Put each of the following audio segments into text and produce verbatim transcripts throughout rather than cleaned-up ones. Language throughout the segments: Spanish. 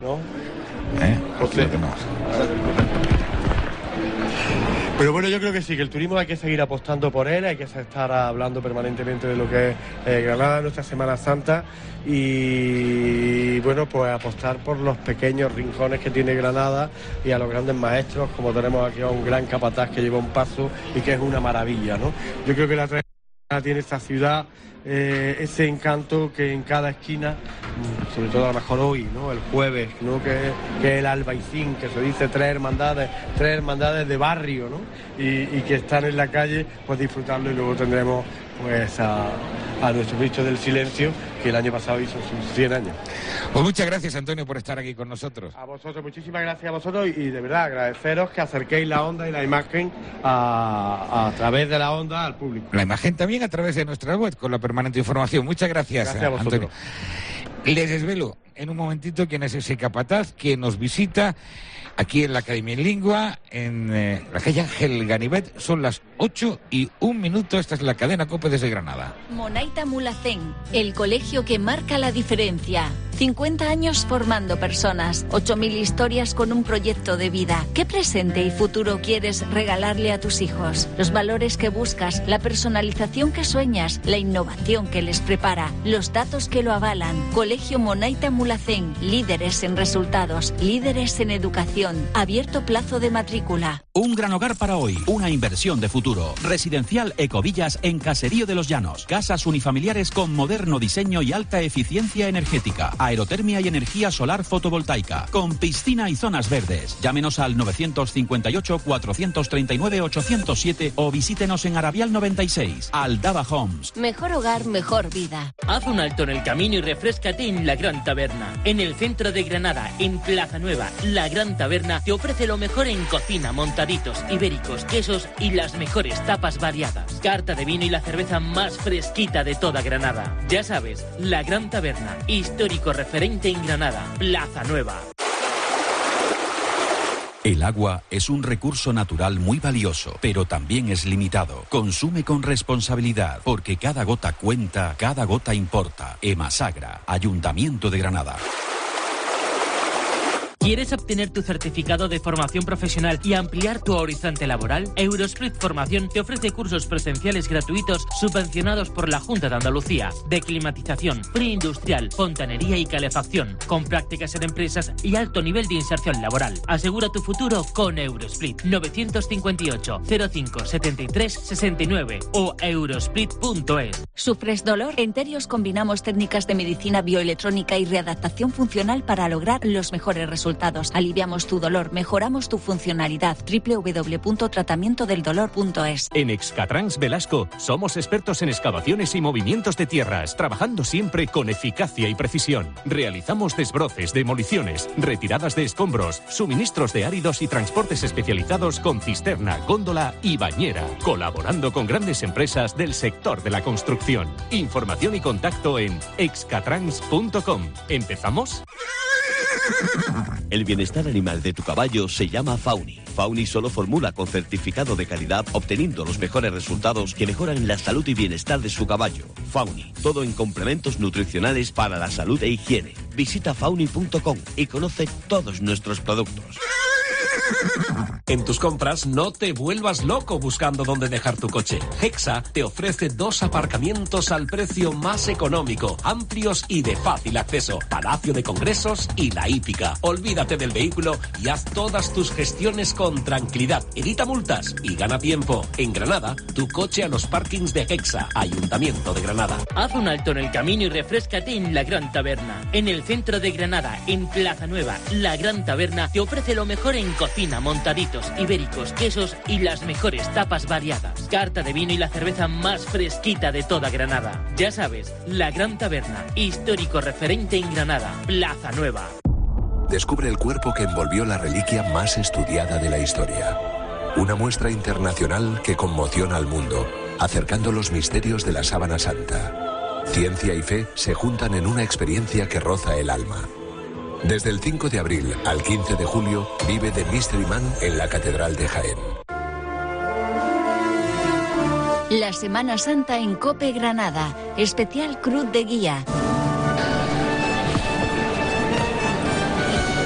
¿No? ¿Eh? José. Creo que no. Pero bueno, yo creo que sí, que el turismo hay que seguir apostando por él, hay que estar hablando permanentemente de lo que es eh, Granada, nuestra Semana Santa, y bueno, pues apostar por los pequeños rincones que tiene Granada y a los grandes maestros, como tenemos aquí a un gran capataz que lleva un paso y que es una maravilla, ¿no? Yo creo que la tradición tiene esta ciudad, eh, ese encanto que en cada esquina, sobre todo a lo mejor hoy, ¿no? El jueves, ¿no? Que, que el Albaicín, que se dice tres hermandades, tres hermandades de barrio, ¿no? Y, y que están en la calle, pues disfrutarlo, y luego tendremos pues a, a nuestro Cristo del Silencio, que el año pasado hizo sus cien años. Pues muchas gracias, Antonio, por estar aquí con nosotros. A vosotros, muchísimas gracias a vosotros, y, y de verdad agradeceros que acerquéis la onda y la imagen a, a través de la onda al público. La imagen también a través de nuestra web con la permanente información. Muchas gracias, Gracias a vosotros. Antonio. Les desvelo en un momentito quién es ese capataz que nos visita aquí en la Academia en Lingua, en eh, la calle Ángel Ganivet. Son las ocho y un minuto. Esta es la cadena COPE desde Granada. Monaita Mulhacén, el colegio que marca la diferencia. cincuenta años formando personas, ocho mil historias con un proyecto de vida. ¿Qué presente y futuro quieres regalarle a tus hijos? Los valores que buscas, la personalización que sueñas, la innovación que les prepara, los datos que lo avalan. Colegio Monaita Mulhacén, líderes en resultados, líderes en educación. Abierto plazo de matrícula. Un gran hogar para hoy, una inversión de futuro. Residencial Ecovillas en Caserío de los Llanos. Casas unifamiliares con moderno diseño y alta eficiencia energética. Aerotermia y energía solar fotovoltaica. Con piscina y zonas verdes. Llámenos al nueve cinco ocho, cuatro tres nueve, ocho cero siete o visítenos en Arabial noventa y seis. Aldaba Homes. Mejor hogar, mejor vida. Haz un alto en el camino y refréscate en La Gran Taberna. En el centro de Granada, en Plaza Nueva, La Gran Taberna te ofrece lo mejor en cocina, montaditos, ibéricos, quesos y las mejores tapas variadas. Carta de vino y la cerveza más fresquita de toda Granada. Ya sabes, La Gran Taberna, histórico referente en Granada, Plaza Nueva. El agua es un recurso natural muy valioso, pero también es limitado. Consume con responsabilidad, porque cada gota cuenta, cada gota importa. Emasagra, Ayuntamiento de Granada. ¿Quieres obtener tu certificado de formación profesional y ampliar tu horizonte laboral? Eurosplit Formación te ofrece cursos presenciales gratuitos subvencionados por la Junta de Andalucía, de climatización, preindustrial, fontanería y calefacción, con prácticas en empresas y alto nivel de inserción laboral. Asegura tu futuro con Eurosplit. nueve cinco ocho, cero cinco, setenta y tres, sesenta y nueve o eurosplit punto es. ¿Sufres dolor? En Terios combinamos técnicas de medicina bioelectrónica y readaptación funcional para lograr los mejores resultados. Aliviamos tu dolor, mejoramos tu funcionalidad. doble u doble u doble u punto tratamiento del dolor punto es. En Excatrans Velasco somos expertos en excavaciones y movimientos de tierras, trabajando siempre con eficacia y precisión. Realizamos desbroces, demoliciones, retiradas de escombros, suministros de áridos y transportes especializados con cisterna, góndola y bañera, colaborando con grandes empresas del sector de la construcción. Información y contacto en excatrans punto com. ¿Empezamos? El bienestar animal de tu caballo se llama Fauni. Fauni solo formula con certificado de calidad, obteniendo los mejores resultados que mejoran la salud y bienestar de su caballo. Fauni, todo en complementos nutricionales para la salud e higiene. Visita fauni punto com y conoce todos nuestros productos. En tus compras no te vuelvas loco buscando dónde dejar tu coche. Hexa te ofrece dos aparcamientos al precio más económico, amplios y de fácil acceso. Palacio de Congresos y La Hípica. Olvídate del vehículo y haz todas tus gestiones con tranquilidad. Evita multas y gana tiempo. En Granada, tu coche a los parkings de Hexa, Ayuntamiento de Granada. Haz un alto en el camino y refréscate en La Gran Taberna. En el centro de Granada, en Plaza Nueva, La Gran Taberna te ofrece lo mejor en cocina, montaditos, ibéricos, quesos y las mejores tapas variadas. Carta de vino y la cerveza más fresquita de toda Granada. Ya sabes, La Gran Taberna, histórico referente en Granada, Plaza Nueva. Descubre el cuerpo que envolvió la reliquia más estudiada de la historia. Una muestra internacional que conmociona al mundo, acercando los misterios de la Sábana Santa. Ciencia y fe se juntan en una experiencia que roza el alma. Desde el cinco de abril al quince de julio, vive The Mystery Man en la Catedral de Jaén. La Semana Santa en COPE Granada. Especial Cruz de Guía.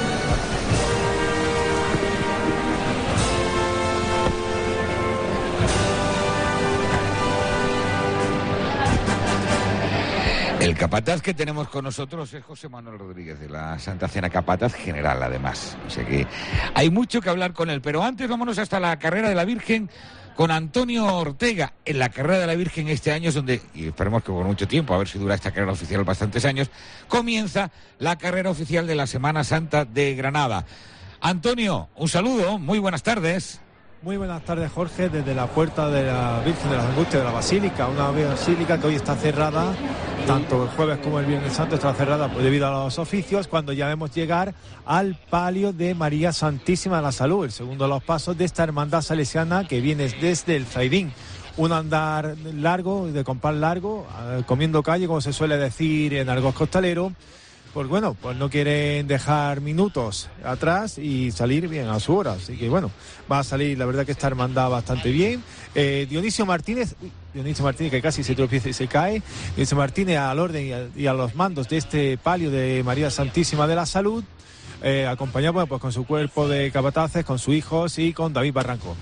capataz que tenemos con nosotros es José Manuel Rodríguez, de la Santa Cena, capataz general, además. O sea que hay mucho que hablar con él. Pero antes vámonos hasta la Carrera de la Virgen con Antonio Ortega. En la Carrera de la Virgen este año es donde, y esperemos que por mucho tiempo, a ver si dura esta carrera oficial bastantes años, comienza la carrera oficial de la Semana Santa de Granada. Antonio, un saludo, muy buenas tardes. Muy buenas tardes, Jorge, desde la puerta de la Virgen de las Angustias de la Basílica, una basílica que hoy está cerrada, tanto el jueves como el Viernes Santo está cerrada pues, debido a los oficios, cuando ya vemos llegar al palio de María Santísima de la Salud, el segundo de los pasos de esta hermandad salesiana que viene desde el Zaidín. Un andar largo, de compás largo, eh, comiendo calle, como se suele decir en argot costalero. Pues bueno, pues no quieren dejar minutos atrás y salir bien a su hora. Así que bueno, va a salir, la verdad que esta hermandad bastante bien. Eh, Dionisio Martínez, uy, Dionisio Martínez que casi se tropieza y se cae. Dionisio Martínez al orden y a, y a los mandos de este palio de María Santísima de la Salud, eh, acompañado bueno, pues con su cuerpo de capataces, con sus hijos y con David Barranco.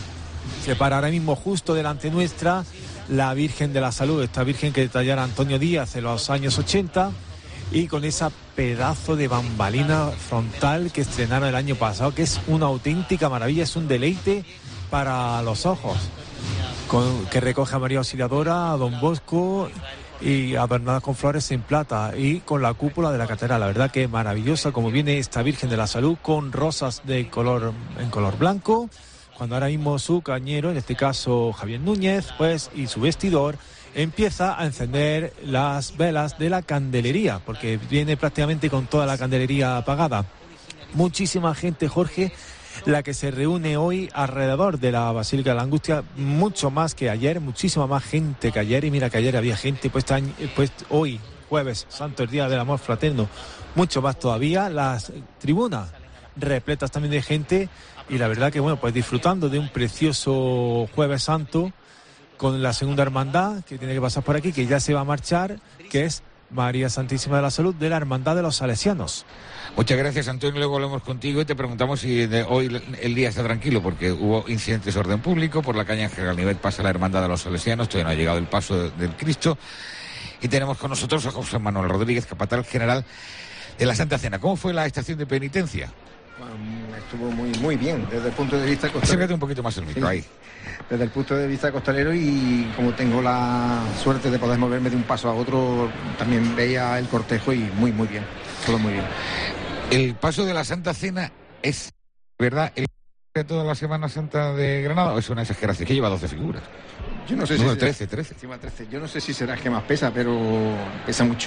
Se para ahora mismo justo delante nuestra la Virgen de la Salud, esta Virgen que detallara Antonio Díaz en los años ochenta. Y con esa pedazo de bambalina frontal que estrenaron el año pasado, que es una auténtica maravilla, es un deleite para los ojos, con, que recoge a María Auxiliadora, a Don Bosco y adornada con flores en plata y con la cúpula de la catedral. La verdad que es maravillosa como viene esta Virgen de la Salud con rosas de color en color blanco, cuando ahora mismo su cañero, en este caso Javier Núñez, pues y su vestidor empieza a encender las velas de la candelería, porque viene prácticamente con toda la candelería apagada. Muchísima gente, Jorge, la que se reúne hoy alrededor de la Basílica de la Angustia, mucho más que ayer, muchísima más gente que ayer, y mira que ayer había gente, pues, pues hoy, jueves, santo, el Día del Amor Fraterno, mucho más todavía, las tribunas repletas también de gente, y la verdad que bueno, pues disfrutando de un precioso Jueves Santo, con la segunda hermandad que tiene que pasar por aquí, que ya se va a marchar, que es María Santísima de la Salud de la Hermandad de los Salesianos. Muchas gracias, Antonio. Luego volvemos contigo y te preguntamos si de hoy el día está tranquilo, porque hubo incidentes de orden público. Por la calle Ángel Ganivet pasa la Hermandad de los Salesianos, todavía no ha llegado el paso del Cristo. Y tenemos con nosotros a José Manuel Rodríguez, capataz general de la Santa Cena. ¿Cómo fue la estación de penitencia? Bueno, estuvo muy muy bien desde el punto de vista costalero. Acércate un poquito más el micro, sí, ahí. Desde el punto de vista costalero, y como tengo la suerte de poder moverme de un paso a otro, también veía el cortejo y muy muy bien, todo muy bien. El paso de la Santa Cena es, ¿verdad?, el de toda la Semana Santa de Granada, ¿o es una exageración? Que lleva doce figuras. Yo no sé no, si trece, trece. trece. Yo no sé si será que más pesa, pero pesa mucho.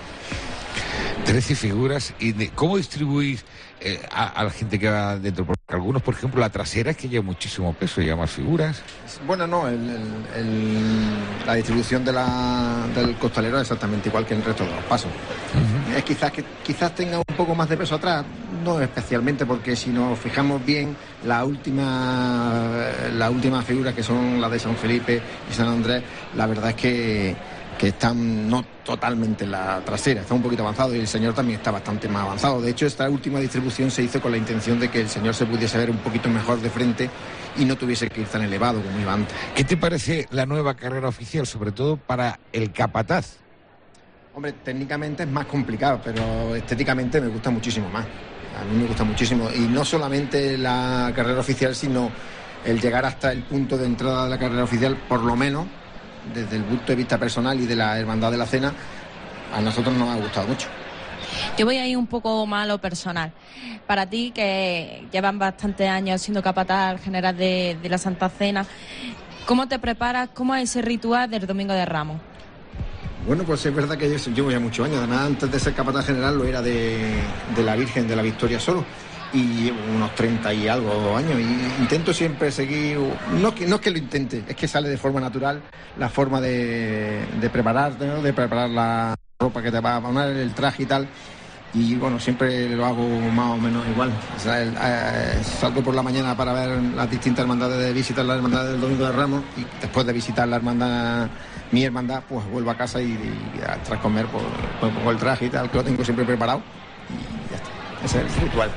trece figuras. ¿Y de, cómo distribuís eh, a, a la gente que va dentro? Porque algunos, por ejemplo, la trasera es que lleva muchísimo peso, lleva más figuras. Bueno, no, el, el, el, la distribución de la, del costalero es exactamente igual que en el resto de los pasos. Uh-huh. Es quizás que quizás tenga un poco más de peso atrás, no especialmente, porque si nos fijamos bien, la última, la última figura, que son las de San Felipe y San Andrés, la verdad es que que están no totalmente en la trasera, está un poquito avanzado, y el señor también está bastante más avanzado. De hecho, esta última distribución se hizo con la intención de que el señor se pudiese ver un poquito mejor de frente y no tuviese que ir tan elevado como iba antes. ¿Qué te parece la nueva carrera oficial, sobre todo para el capataz? Hombre, técnicamente es más complicado, pero estéticamente me gusta muchísimo más. A mí me gusta muchísimo, y no solamente la carrera oficial, sino el llegar hasta el punto de entrada de la carrera oficial, por lo menos desde el punto de vista personal y de la Hermandad de la Cena, a nosotros nos ha gustado mucho. Yo voy a ir un poco más a lo personal. Para ti, que llevan bastantes años siendo capataz general de, de la Santa Cena, ¿cómo te preparas? ¿Cómo es ese ritual del Domingo de Ramos? Bueno, pues es verdad que yo llevo ya muchos años. Además, antes de ser capataz general lo era de, de la Virgen de la Victoria solo. Y llevo unos treinta y algo años, y intento siempre seguir, no que, no es que lo intente, es que sale de forma natural la forma de, de prepararte, ¿no? De preparar la ropa que te va a poner, el traje y tal, y bueno, siempre lo hago más o menos igual. O sea, el, eh, salgo por la mañana para ver las distintas hermandades, de visitar la hermandad del Domingo de Ramos, y después de visitar la hermandad, mi hermandad, pues vuelvo a casa y, y tras comer pues, pues pongo el traje y tal, que lo tengo siempre preparado, y ya está, ese es el ritual.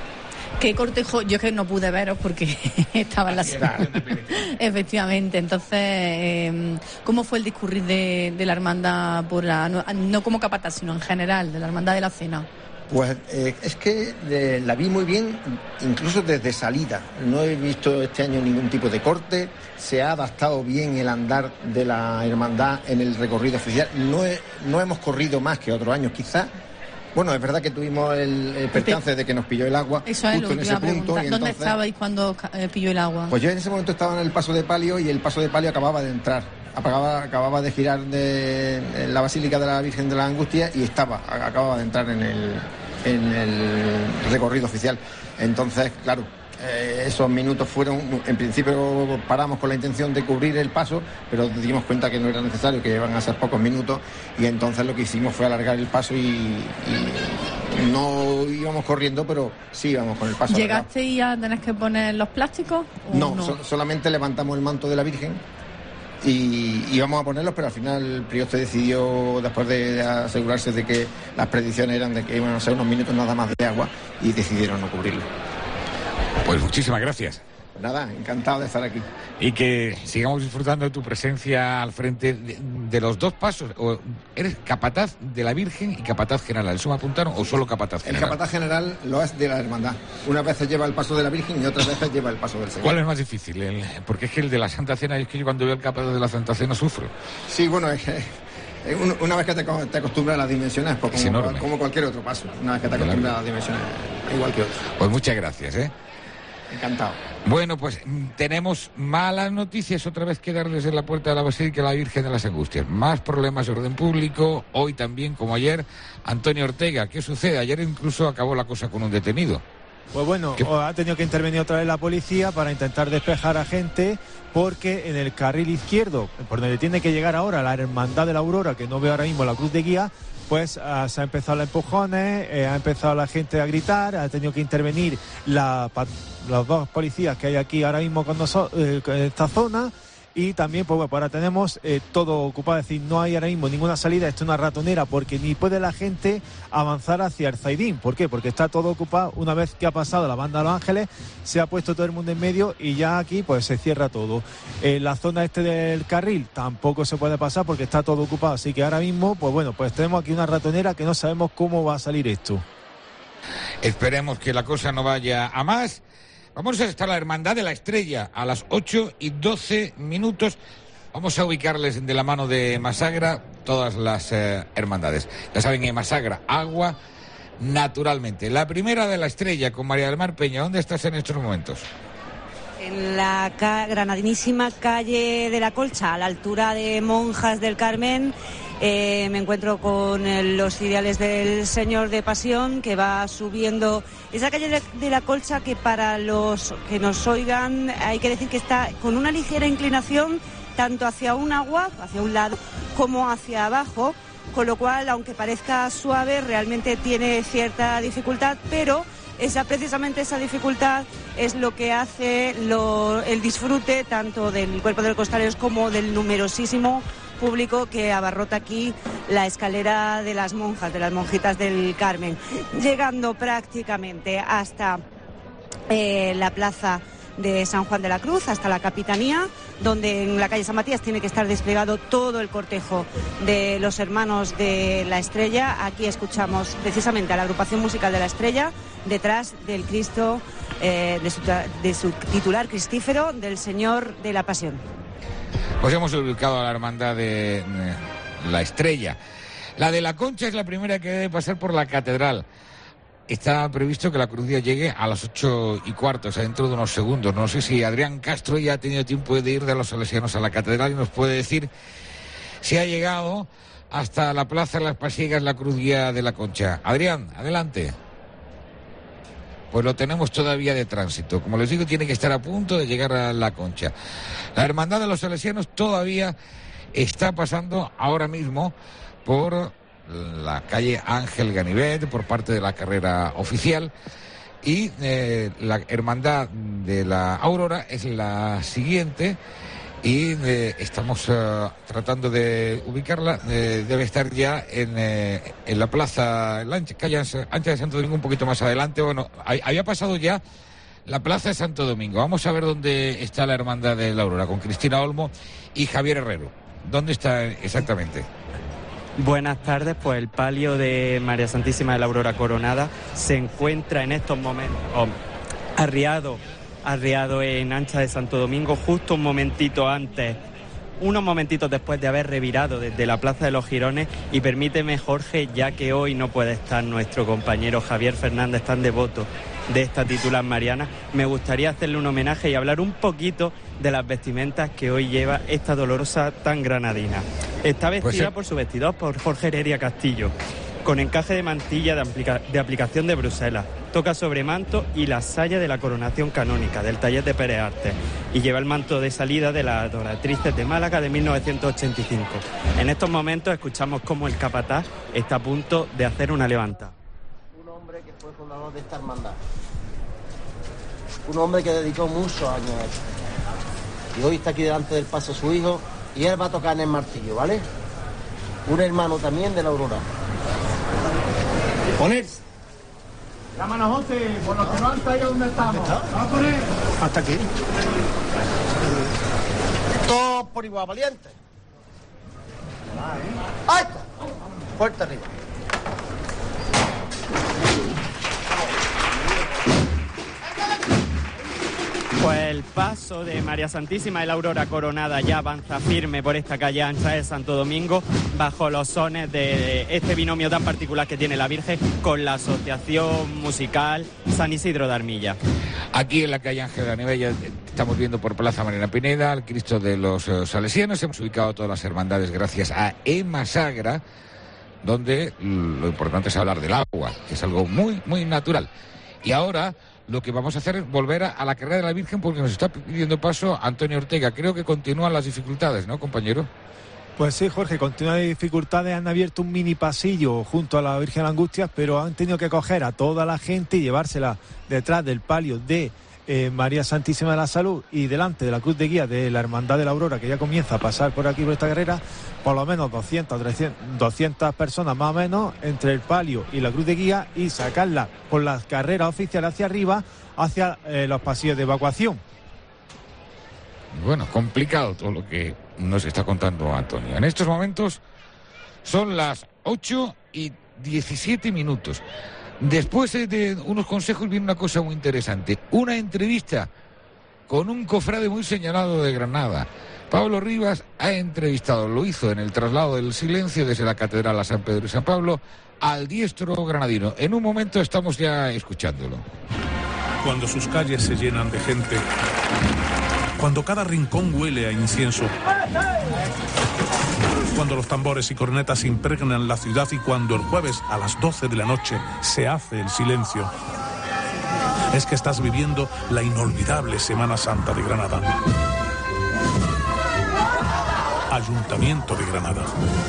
¿Qué cortejo? Yo es que no pude veros porque estaba en la ciudad. Efectivamente. Entonces, eh, ¿cómo fue el discurrir de, de la hermandad por la, no, no como capataz, sino en general, de la hermandad de la Cena? Pues eh, es que eh, la vi muy bien, incluso desde salida. No he visto este año ningún tipo de corte. Se ha adaptado bien el andar de la hermandad en el recorrido oficial. No, he, no hemos corrido más que otros años, quizás. Bueno, es verdad que tuvimos el, el percance de que nos pilló el agua. Eso es justo lo en que ese iba a punto. preguntar. Y ¿Dónde entonces, estabais cuando eh, pilló el agua? Pues yo en ese momento estaba en el paso de palio y el paso de palio acababa de entrar. Acababa, acababa de girar de en la Basílica de la Virgen de la Angustia y estaba, acababa de entrar en el, en el recorrido oficial. Entonces, claro, eh, esos minutos fueron, en principio paramos con la intención de cubrir el paso, pero nos dimos cuenta que no era necesario, que iban a ser pocos minutos, y entonces lo que hicimos fue alargar el paso y, y no íbamos corriendo, pero sí íbamos con el paso. ¿Llegaste y a tener que poner los plásticos? No, no? So, solamente levantamos el manto de la Virgen y íbamos a ponerlos, pero al final el prioste decidió, después de asegurarse de que las predicciones eran de que iban a ser unos minutos nada más de agua, y decidieron no cubrirlo. Pues muchísimas gracias. Nada, encantado de estar aquí. Y que sigamos disfrutando de tu presencia al frente de, de los dos pasos. O ¿eres capataz de la Virgen y capataz general? ¿Eso me apuntaron o solo capataz general? El capataz general lo es de la hermandad. Unas veces lleva el paso de la Virgen y otras veces lleva el paso del Señor. ¿Cuál es más difícil? El, porque es que el de la Santa Cena, es que yo cuando veo el capataz de la Santa Cena sufro. Sí, bueno, es que una vez que te, te acostumbras a las dimensiones, pues es como, enorme. como cualquier otro paso. Una vez que te acostumbras a las dimensiones, igual que otro. Pues muchas gracias, ¿eh? Encantado. Bueno, pues tenemos malas noticias otra vez que darles en la puerta de la Basílica de la Virgen de las Angustias. Más problemas de orden público, hoy también, como ayer, Antonio Ortega. ¿Qué sucede? Ayer incluso acabó la cosa con un detenido. Pues bueno, ¿Qué? ha tenido que intervenir otra vez la policía para intentar despejar a gente, porque en el carril izquierdo, por donde tiene que llegar ahora la Hermandad de la Aurora, que no veo ahora mismo la cruz de guía, pues uh, se ha empezado los empujones, eh, ha empezado la gente a gritar, ha tenido que intervenir la, los dos policías que hay aquí ahora mismo con nosotros, eh, en esta zona. Y también, pues bueno, ahora tenemos eh, todo ocupado, es decir, no hay ahora mismo ninguna salida, esto es una ratonera, porque ni puede la gente avanzar hacia el Zaidín. ¿Por qué? Porque está todo ocupado. Una vez que ha pasado la banda de Los Ángeles, se ha puesto todo el mundo en medio y ya aquí pues se cierra todo. En la zona este del carril tampoco se puede pasar porque está todo ocupado, así que ahora mismo, pues bueno, pues tenemos aquí una ratonera que no sabemos cómo va a salir esto. Esperemos que la cosa no vaya a más. Vamos a estar la Hermandad de la Estrella a las ocho y doce minutos. Vamos a ubicarles de la mano de Masagra todas las eh, hermandades. Ya saben, en Masagra, agua naturalmente. La primera de la Estrella con María del Mar Peña. ¿Dónde estás en estos momentos? En la ca- granadinísima calle de la Colcha, a la altura de Monjas del Carmen. Eh, me encuentro con eh, los ciriales del Señor de Pasión, que va subiendo esa calle de, de la Colcha, que para los que nos oigan hay que decir que está con una ligera inclinación tanto hacia un agua, hacia un lado, como hacia abajo, con lo cual, aunque parezca suave, realmente tiene cierta dificultad, pero esa precisamente esa dificultad es lo que hace lo, el disfrute tanto del cuerpo de los costaleros como del numerosísimo público que abarrota aquí la escalera de las monjas, de las monjitas del Carmen, llegando prácticamente hasta eh, la plaza de San Juan de la Cruz, hasta la Capitanía, donde en la calle San Matías tiene que estar desplegado todo el cortejo de los hermanos de la Estrella. Aquí escuchamos precisamente a la agrupación musical de la Estrella, detrás del Cristo, eh, de, su, de su titular cristífero, del Señor de la Pasión. Pues hemos ubicado a la hermandad de, de la Estrella. La de la Concha es la primera que debe pasar por la catedral. Está previsto que la cruz llegue a las ocho y cuarto, o sea, dentro de unos segundos. No sé si Adrián Castro ya ha tenido tiempo de ir de los salesianos a la catedral y nos puede decir si ha llegado hasta la plaza de las Pasiegas la cruz guía de la Concha. Adrián, adelante. Pues lo tenemos todavía de tránsito. Como les digo, tiene que estar a punto de llegar a la Concha. La hermandad de los salesianos todavía está pasando ahora mismo por la calle Ángel Ganivet, por parte de la carrera oficial, y eh, la hermandad de la Aurora es la siguiente, y eh, estamos uh, tratando de ubicarla. Eh, debe estar ya en, eh, en la plaza, en la ancha, calle Ancha de Santo Domingo, un poquito más adelante. Bueno, había pasado ya la plaza de Santo Domingo. Vamos a ver dónde está la Hermandad de la Aurora, con Cristina Olmo y Javier Herrero. ¿Dónde está exactamente? Buenas tardes, pues el palio de María Santísima de la Aurora Coronada se encuentra en estos momentos oh, arriado, arriado en Ancha de Santo Domingo, justo un momentito antes, unos momentitos después de haber revirado desde la Plaza de los Jirones. Y permíteme, Jorge, ya que hoy no puede estar nuestro compañero Javier Fernández, tan devoto de esta titular mariana, me gustaría hacerle un homenaje y hablar un poquito de las vestimentas que hoy lleva esta dolorosa tan granadina. Está vestida pues sí. por su vestidor, por Jorge Heredia Castillo, con encaje de mantilla de, aplica- de aplicación de Bruselas, toca sobre manto y la saya de la coronación canónica del taller de Pérez Arte, y lleva el manto de salida de las Adoratrices de Málaga de mil novecientos ochenta y cinco. En estos momentos escuchamos cómo el capataz está a punto de hacer una levanta. Un hombre que fue fundador de esta hermandad, un hombre que dedicó muchos años a esto, y hoy está aquí delante del paso su hijo, y él va a tocar en el martillo, ¿vale? Un hermano también de la Aurora. Ponerse. Llámanos, José, por los que no han traído donde estamos. ¿Vamos a poner? Hasta aquí. Todos por igual, valientes. ¡Ahí está! Fuerte arriba. Pues el paso de María Santísima de la Aurora Coronada ya avanza firme por esta calle Ancha de Santo Domingo, bajo los sones de este binomio tan particular que tiene la Virgen con la Asociación Musical San Isidro de Armilla. Aquí en la calle Ángel de Anivella estamos viendo por Plaza Mariana Pineda al Cristo de los uh, Salesianos. Hemos ubicado todas las hermandades gracias a Ema Sagra, donde lo importante es hablar del agua, que es algo muy, muy natural. Y ahora lo que vamos a hacer es volver a, a la carrera de la Virgen, porque nos está pidiendo paso Antonio Ortega. Creo que continúan las dificultades, ¿no, compañero? Pues sí, Jorge, continúan las dificultades. Han abierto un mini pasillo junto a la Virgen Angustias, pero han tenido que coger a toda la gente y llevársela detrás del palio de eh, María Santísima de la Salud y delante de la cruz de guía de la Hermandad de la Aurora, que ya comienza a pasar por aquí por esta carrera. Por lo menos doscientas, trescientas, doscientas personas más o menos entre el palio y la cruz de guía, y sacarla por las carreras oficiales hacia arriba, hacia eh, los pasillos de evacuación. Bueno, complicado todo lo que nos está contando Antonio. En estos momentos son las ocho y diecisiete minutos. Después de unos consejos viene una cosa muy interesante. Una entrevista con un cofrade muy señalado de Granada. Pablo Rivas ha entrevistado, lo hizo en el traslado del silencio desde la Catedral a San Pedro y San Pablo, al diestro granadino. En un momento estamos ya escuchándolo. Cuando sus calles se llenan de gente, cuando cada rincón huele a incienso, cuando los tambores y cornetas impregnan la ciudad y cuando el jueves a las doce de la noche se hace el silencio, es que estás viviendo la inolvidable Semana Santa de Granada. Ayuntamiento de Granada.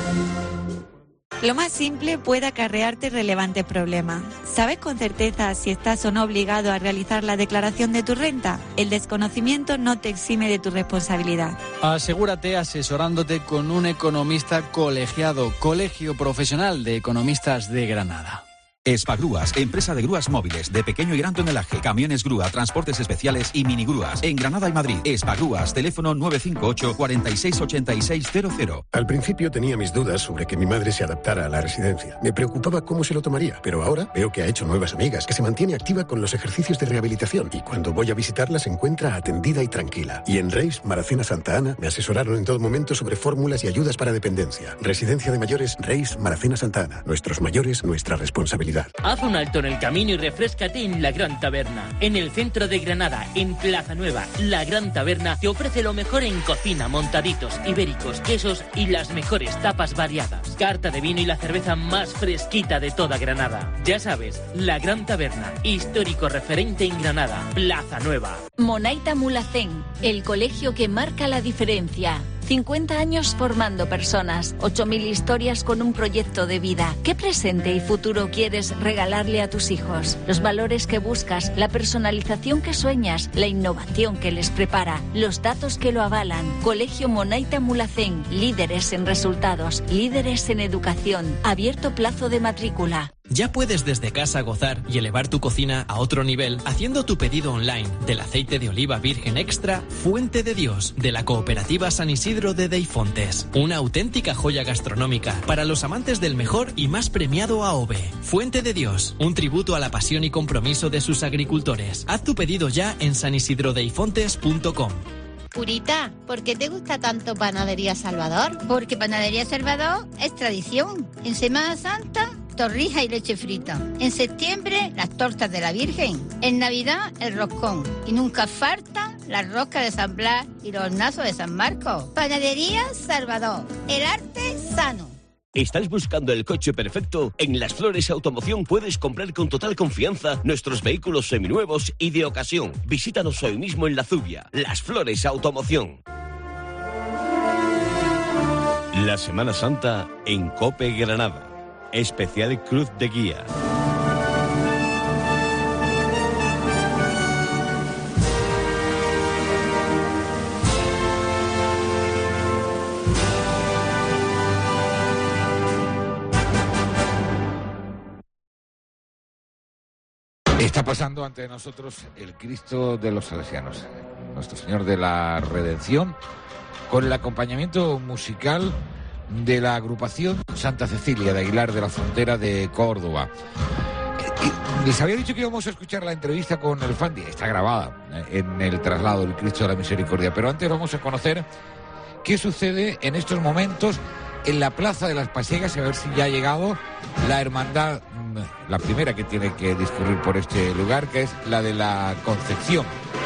Lo más simple puede acarrearte relevantes problemas. ¿Sabes con certeza si estás o no obligado a realizar la declaración de tu renta? El desconocimiento no te exime de tu responsabilidad. Asegúrate asesorándote con un economista colegiado, Colegio Profesional de Economistas de Granada. Espagrúas, empresa de grúas móviles de pequeño y gran tonelaje, camiones grúa, transportes especiales y minigrúas en Granada y Madrid. Espagrúas, teléfono nueve cinco ocho, cuatro seis ocho seis cero cero. Al principio tenía mis dudas sobre que mi madre se adaptara a la residencia. Me preocupaba cómo se lo tomaría, pero ahora veo que ha hecho nuevas amigas, que se mantiene activa con los ejercicios de rehabilitación y cuando voy a visitarla se encuentra atendida y tranquila. Y en Reis, Maracena Santa Ana, me asesoraron en todo momento sobre fórmulas y ayudas para dependencia. Residencia de mayores Reis, Maracena Santa Ana. Nuestros mayores, nuestra responsabilidad. Haz un alto en el camino y refréscate en La Gran Taberna. En el centro de Granada, en Plaza Nueva, La Gran Taberna te ofrece lo mejor en cocina, montaditos, ibéricos, quesos y las mejores tapas variadas. Carta de vino y la cerveza más fresquita de toda Granada. Ya sabes, La Gran Taberna, histórico referente en Granada, Plaza Nueva. Monaita Mulhacén, el colegio que marca la diferencia. cincuenta años formando personas, ocho mil historias con un proyecto de vida. ¿Qué presente y futuro quieres regalarle a tus hijos? Los valores que buscas, la personalización que sueñas, la innovación que les prepara, los datos que lo avalan. Colegio Monaita Mulhacén, líderes en resultados, líderes en educación. Abierto plazo de matrícula. Ya puedes desde casa gozar y elevar tu cocina a otro nivel haciendo tu pedido online del aceite de oliva virgen extra Fuente de Dios de la cooperativa San Isidro de Deifontes. Una auténtica joya gastronómica para los amantes del mejor y más premiado A O V E. Fuente de Dios, un tributo a la pasión y compromiso de sus agricultores. Haz tu pedido ya en san isidro deifontes punto com. Purita, ¿por qué te gusta tanto Panadería Salvador? Porque Panadería Salvador es tradición. En Semana Santa, torrija y leche frita. En septiembre, las tortas de la Virgen. En Navidad, el roscón. Y nunca falta la rosca de San Blas y los hornazos de San Marcos. Panadería Salvador, el arte sano. ¿Estás buscando el coche perfecto? En Las Flores Automoción puedes comprar con total confianza nuestros vehículos seminuevos y de ocasión. Visítanos hoy mismo en La Zubia. Las Flores Automoción. La Semana Santa en COPE Granada. Especial Cruz de Guía. Está pasando ante nosotros el Cristo de los Salesianos, Nuestro Señor de la Redención, con el acompañamiento musical de la agrupación Santa Cecilia de Aguilar de la Frontera de Córdoba. Y les había dicho que íbamos a escuchar la entrevista con el Fandi, está grabada en el traslado del Cristo de la Misericordia, pero antes vamos a conocer qué sucede en estos momentos en la Plaza de las Pasiegas, a ver si ya ha llegado la hermandad, la primera que tiene que discurrir por este lugar, que es la de la Concepción.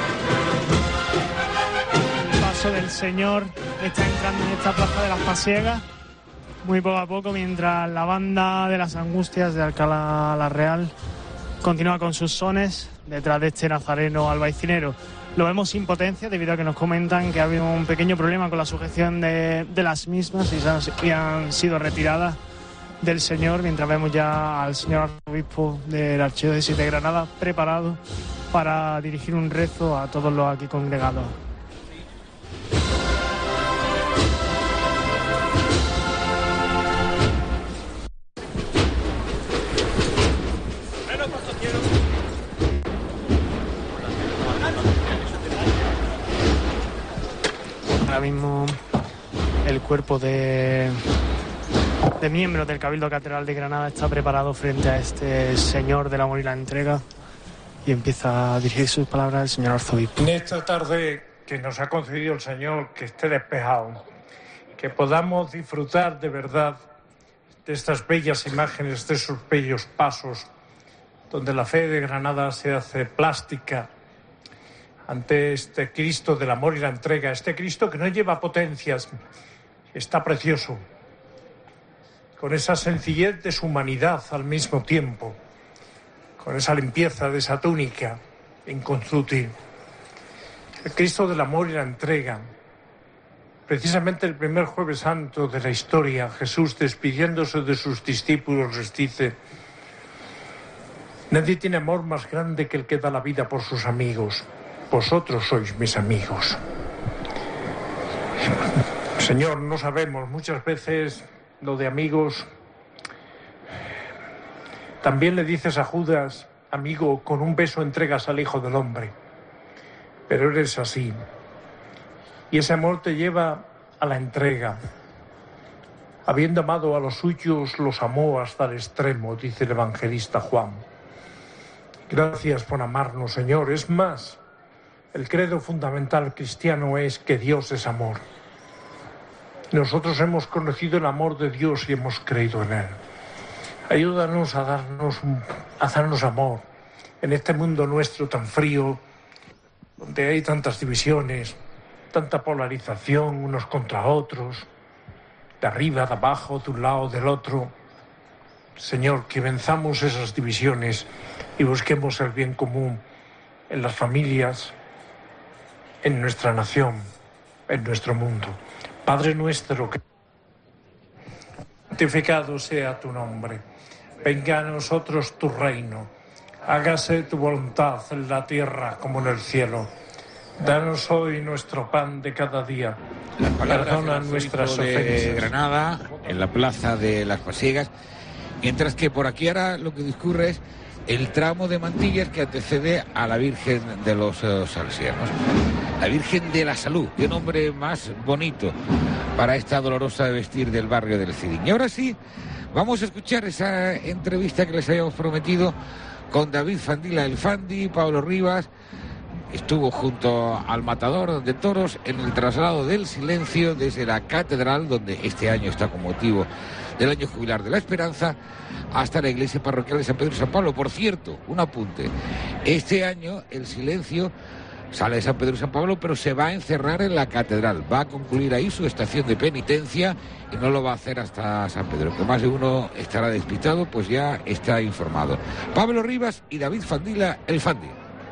El paso del Señor está entrando en esta Plaza de las Pasiegas, muy poco a poco, mientras la banda de las Angustias de Alcalá la Real continúa con sus sones detrás de este nazareno albaicinero. Lo vemos sin potencia debido a que nos comentan que ha habido un pequeño problema con la sujeción de, de las mismas y, se han, y han sido retiradas del Señor, mientras vemos ya al señor arzobispo de la Archidiócesis de Granada preparado para dirigir un rezo a todos los aquí congregados. Ahora mismo el cuerpo de, de miembros del Cabildo Catedral de Granada está preparado frente a este Señor del Amor y la Entrega y empieza a dirigir sus palabras el señor arzobispo. En esta tarde que nos ha concedido el Señor, que esté despejado, que podamos disfrutar de verdad de estas bellas imágenes, de esos bellos pasos, donde la fe de Granada se hace plástica ante este Cristo del amor y la entrega, este Cristo que no lleva potencias, está precioso, con esa sencillez de su humanidad al mismo tiempo, con esa limpieza de esa túnica inconstructible. El Cristo del amor y la entrega. Precisamente el primer Jueves Santo de la historia, Jesús, despidiéndose de sus discípulos, les dice: nadie tiene amor más grande que el que da la vida por sus amigos. Vosotros sois mis amigos. Señor, no sabemos, muchas veces lo de amigos. También le dices a Judas: amigo, con un beso entregas al Hijo del Hombre. Pero eres así. Y ese amor te lleva a la entrega. Habiendo amado a los suyos, los amó hasta el extremo, dice el evangelista Juan. Gracias por amarnos, Señor. Es más, el credo fundamental cristiano es que Dios es amor. Nosotros hemos conocido el amor de Dios y hemos creído en Él. Ayúdanos a darnos, a darnos amor en este mundo nuestro tan frío, donde hay tantas divisiones, tanta polarización unos contra otros, de arriba, de abajo, de un lado, del otro. Señor, que venzamos esas divisiones y busquemos el bien común en las familias, en nuestra nación, en nuestro mundo. Padre nuestro, que santificado sea tu nombre. Venga a nosotros tu reino. Hágase tu voluntad en la tierra como en el cielo. Danos hoy nuestro pan de cada día. Perdona nuestras ofensas. De Granada, en la plaza de las Pasiegas, mientras que por aquí ahora lo que discurre es el tramo de mantillas que antecede a la Virgen de los uh, Salesianos. La Virgen de la Salud, qué nombre más bonito para esta dolorosa de vestir del barrio del Cidín. Y ahora sí, vamos a escuchar esa entrevista que les habíamos prometido con David Fandila el Fandi. Pablo Rivas estuvo junto al matador de toros en el traslado del silencio desde la catedral, donde este año está con motivo del año jubilar de la Esperanza, hasta la iglesia parroquial de San Pedro y San Pablo. Por cierto, un apunte, este año el silencio sale de San Pedro y San Pablo, pero se va a encerrar en la catedral, va a concluir ahí su estación de penitencia y no lo va a hacer hasta San Pedro. Que más de uno estará despistado, pues ya está informado. Pablo Rivas y David Fandila el Fandi.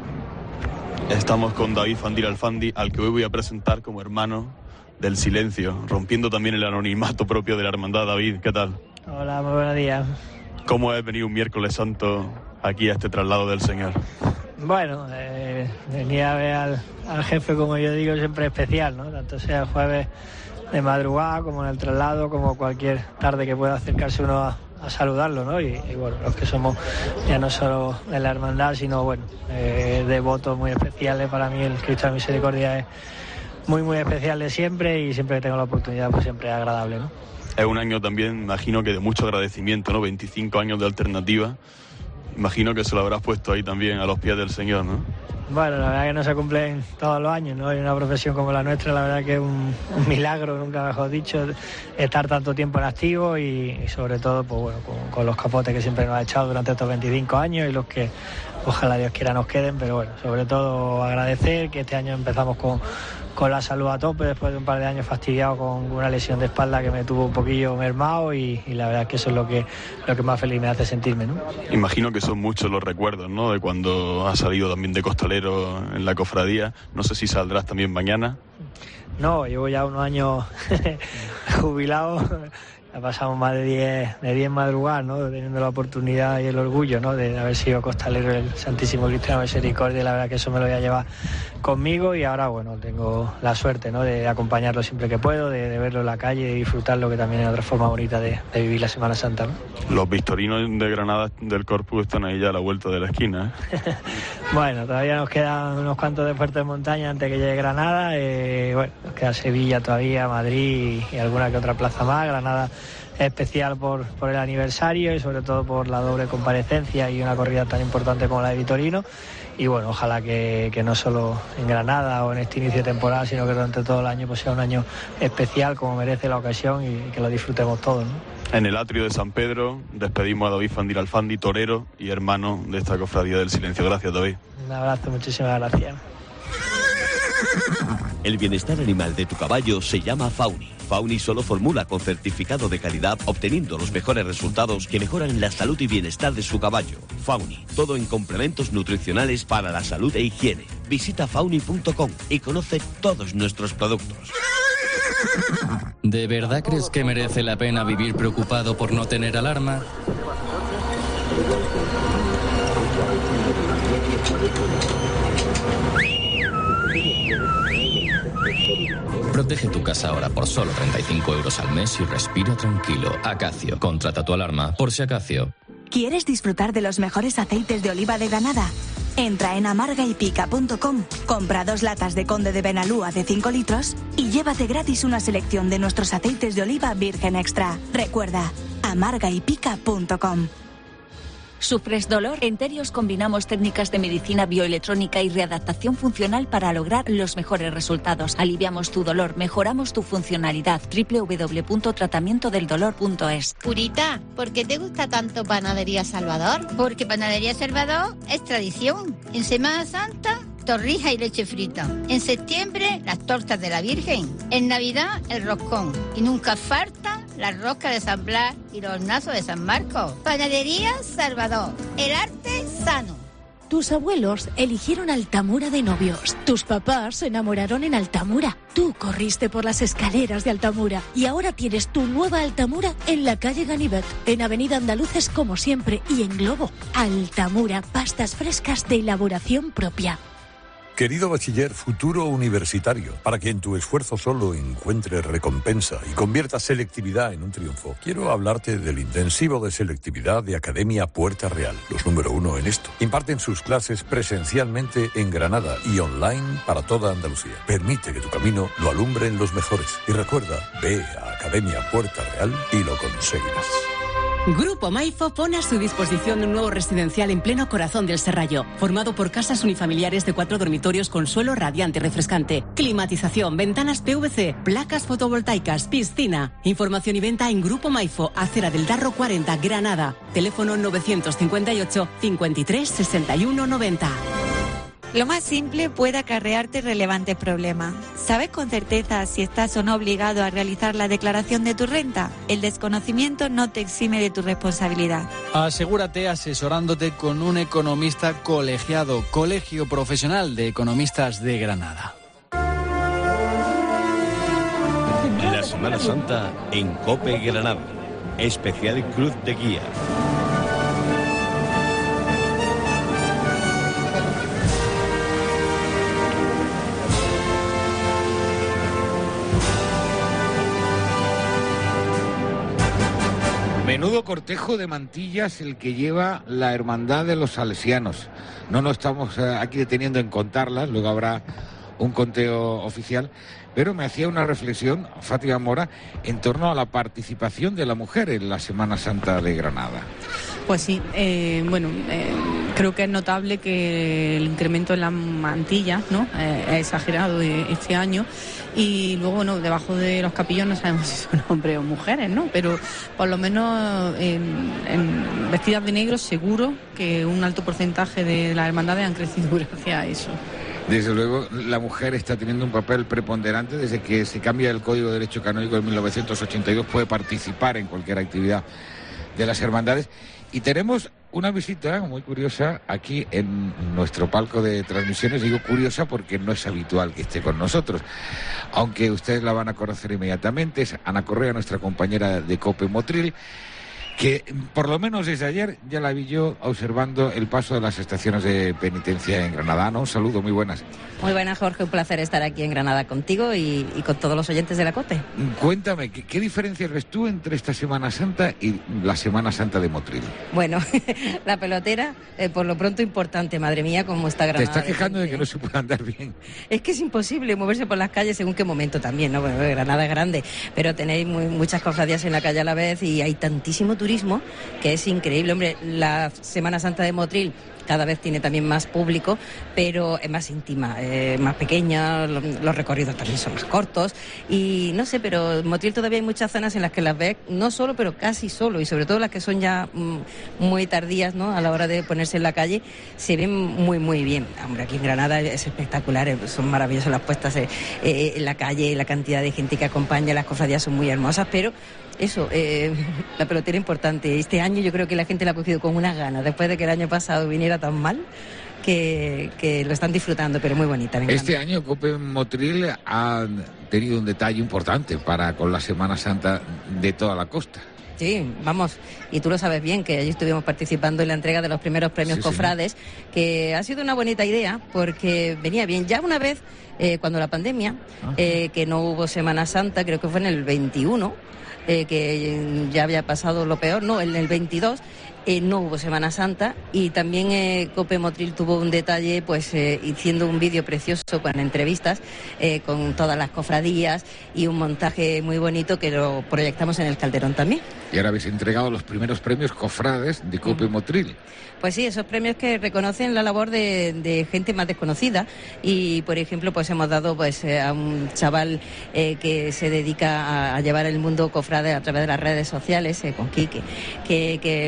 Estamos con David Fandila el Fandi, al que hoy voy a presentar como hermano del silencio, rompiendo también el anonimato propio de la hermandad. David, ¿qué tal? Hola, muy buenos días. ¿Cómo es venir un miércoles santo aquí a este traslado del Señor? Bueno, eh, venir a ver al, al jefe, como yo digo, siempre especial, ¿no? Tanto sea el jueves de madrugada, como en el traslado, como cualquier tarde que pueda acercarse uno a, a saludarlo, ¿no? Y, y bueno, los que somos ya no solo de la hermandad, sino bueno, eh, devotos muy especiales. Para mí el Cristo de la Misericordia es muy, muy especial de siempre, y siempre que tengo la oportunidad, pues siempre es agradable, ¿no? Es un año también, imagino que de mucho agradecimiento, ¿no? veinticinco años de alternativa. Imagino que se lo habrás puesto ahí también a los pies del Señor, ¿no? Bueno, la verdad que no se cumplen todos los años, ¿no? En una profesión como la nuestra, la verdad que es un, un milagro, nunca mejor dicho, estar tanto tiempo en activo y, y sobre todo, pues bueno, con, con los capotes que siempre nos ha echado durante estos veinticinco años y los que ojalá Dios quiera nos queden, pero bueno, sobre todo agradecer que este año empezamos con, con la salud a tope, después de un par de años fastidiado con una lesión de espalda que me tuvo un poquillo mermado, y, y la verdad es que eso es lo que, lo que más feliz me hace sentirme, ¿no? Imagino que son muchos los recuerdos, ¿no? De cuando has salido también de costalero en la cofradía. No sé si saldrás también mañana. No, llevo ya unos años jubilado. Ha pasado más de diez de diez madrugadas, ¿no? Teniendo la oportunidad y el orgullo, ¿no? De haber sido costalero del Santísimo Cristo de la Misericordia. La verdad que eso me lo voy a llevar conmigo, y ahora, bueno, tengo la suerte, ¿no? De acompañarlo siempre que puedo, de, de verlo en la calle y disfrutarlo, que también es otra forma bonita de, de vivir la Semana Santa, ¿no? Los victorinos de Granada del Corpus están ahí ya a la vuelta de la esquina, ¿eh? Bueno, todavía nos quedan unos cuantos de fuertes montañas antes que llegue Granada. Eh, bueno, nos queda Sevilla todavía, Madrid y, y alguna que otra plaza más. Granada especial por, por el aniversario y sobre todo por la doble comparecencia y una corrida tan importante como la de Vitorino. Y bueno, ojalá que, que no solo en Granada o en este inicio de temporada, sino que durante todo el año pues sea un año especial como merece la ocasión, y que lo disfrutemos todos, ¿no? En el atrio de San Pedro despedimos a David Fandila el Fandi, torero y hermano de esta cofradía del silencio. Gracias, David. Un abrazo, muchísimas gracias. El bienestar animal de tu caballo se llama Fauni. Fauni solo formula con certificado de calidad, obteniendo los mejores resultados que mejoran la salud y bienestar de su caballo. Fauni, todo en complementos nutricionales para la salud e higiene. Visita fauni punto com y conoce todos nuestros productos. ¿De verdad crees que merece la pena vivir preocupado por no tener alarma? Protege tu casa ahora por solo treinta y cinco euros al mes y respira tranquilo. Acacio, contrata tu alarma por si Acacio. ¿Quieres disfrutar de los mejores aceites de oliva de Granada? Entra en amarga y pica punto com, compra dos latas de Conde de Benalúa de cinco litros y llévate gratis una selección de nuestros aceites de oliva virgen extra. Recuerda, amarga y pica punto com. ¿Sufres dolor? En Terios combinamos técnicas de medicina bioelectrónica y readaptación funcional para lograr los mejores resultados. Aliviamos tu dolor, mejoramos tu funcionalidad. doble u doble u doble u punto tratamiento del dolor punto es. Purita, ¿por qué te gusta tanto Panadería Salvador? Porque Panadería Salvador es tradición. En Semana Santa, torrija y leche frita. En septiembre, las tortas de la Virgen. En Navidad, el roscón. Y nunca falta la rosca de San Blas y los hornazos de San Marcos. Panadería Salvador. El arte sano. Tus abuelos eligieron Altamura de novios. Tus papás se enamoraron en Altamura. Tú corriste por las escaleras de Altamura. Y ahora tienes tu nueva Altamura en la calle Ganivet, en Avenida Andaluces como siempre y en Globo. Altamura, pastas frescas de elaboración propia. Querido bachiller futuro universitario, para que en tu esfuerzo solo encuentres recompensa y conviertas selectividad en un triunfo, quiero hablarte del intensivo de selectividad de Academia Puerta Real, los número uno en esto. Imparten sus clases presencialmente en Granada y online para toda Andalucía. Permite que tu camino lo alumbren los mejores. Y recuerda, ve a Academia Puerta Real y lo conseguirás. Grupo Maifo pone a su disposición un nuevo residencial en pleno corazón del Serrallo, formado por casas unifamiliares de cuatro dormitorios con suelo radiante y refrescante, climatización, ventanas P V C, placas fotovoltaicas, piscina. Información y venta en Grupo Maifo, Acera del Darro cuarenta, Granada. Teléfono novecientos cincuenta y ocho, cincuenta y tres, sesenta y uno, noventa. Lo más simple puede acarrearte relevantes problemas. ¿Sabes con certeza si estás o no obligado a realizar la declaración de tu renta? El desconocimiento no te exime de tu responsabilidad. Asegúrate asesorándote con un economista colegiado, Colegio Profesional de Economistas de Granada. La Semana Santa en COPE Granada. Especial Cruz de Guía. Menudo cortejo de mantillas el que lleva la Hermandad de los Salesianos. No nos estamos eh, aquí deteniendo en contarlas, luego habrá un conteo oficial, pero me hacía una reflexión, Fátima Mora, en torno a la participación de la mujer en la Semana Santa de Granada. Pues sí, eh, bueno, eh, creo que es notable que el incremento en las mantillas, ¿no?, eh, es exagerado este año. Y luego, bueno, debajo de los capillos no sabemos si son hombres o mujeres, ¿no? Pero por lo menos en, en vestidas de negro seguro que un alto porcentaje de las hermandades han crecido gracias a eso. Desde luego, la mujer está teniendo un papel preponderante desde que se cambia el Código de Derecho Canónico en mil novecientos ochenta y dos, puede participar en cualquier actividad de las hermandades. Y tenemos una visita muy curiosa aquí en nuestro palco de transmisiones. Digo curiosa porque no es habitual que esté con nosotros, aunque ustedes la van a conocer inmediatamente. Es Ana Correa, nuestra compañera de COPE Motril, que por lo menos desde ayer ya la vi yo observando el paso de las estaciones de penitencia en Granada. ¿No? Un saludo, muy buenas. Muy buenas, Jorge, un placer estar aquí en Granada contigo y, y con todos los oyentes de la COPE. Cuéntame, ¿qué, qué diferencias ves tú entre esta Semana Santa y la Semana Santa de Motril? Bueno, la pelotera, eh, por lo pronto importante, madre mía, cómo está Granada. Te estás quejando de, de que no se puede andar bien. Es que es imposible moverse por las calles según qué momento también, ¿no? Bueno, Granada es grande, pero tenéis muy, muchas cofradías en la calle a la vez y hay tantísimo turismo que es increíble. Hombre, la Semana Santa de Motril cada vez tiene también más público, pero es más íntima, eh, más pequeña, los, los recorridos también son más cortos y no sé, pero en Motril todavía hay muchas zonas en las que las ves no solo, pero casi solo, y sobre todo las que son ya mm, muy tardías, ¿no?, a la hora de ponerse en la calle, se ven muy muy bien. Hombre, aquí en Granada es espectacular, eh, son maravillosas las puestas eh, eh, en la calle, la cantidad de gente que acompaña, las cofradías son muy hermosas, pero eso, eh, la pelotera importante. Este año yo creo que la gente la ha cogido con unas ganas, después de que el año pasado viniera tan mal, que, que lo están disfrutando, pero muy bonita. Este año COPE Motril ha tenido un detalle importante para con la Semana Santa de toda la costa. Sí, vamos, y tú lo sabes bien, que allí estuvimos participando en la entrega de los primeros premios sí, cofrades, sí. Que ha sido una bonita idea, porque venía bien. Ya una vez, eh, cuando la pandemia, eh, que no hubo Semana Santa, creo que fue en el veintiuno, eh, que ya había pasado lo peor, no, en el veintidós, eh, no hubo Semana Santa, y también eh, COPE Motril tuvo un detalle, pues eh, haciendo un vídeo precioso con entrevistas eh, con todas las cofradías y un montaje muy bonito que lo proyectamos en el Calderón también. Y ahora habéis entregado los primeros premios cofrades de COPE Motril. Pues sí, esos premios que reconocen la labor de, de gente más desconocida, y por ejemplo pues hemos dado pues a un chaval eh, que se dedica a, a llevar el mundo cofrade a través de las redes sociales, eh, con Quique, que, que bueno,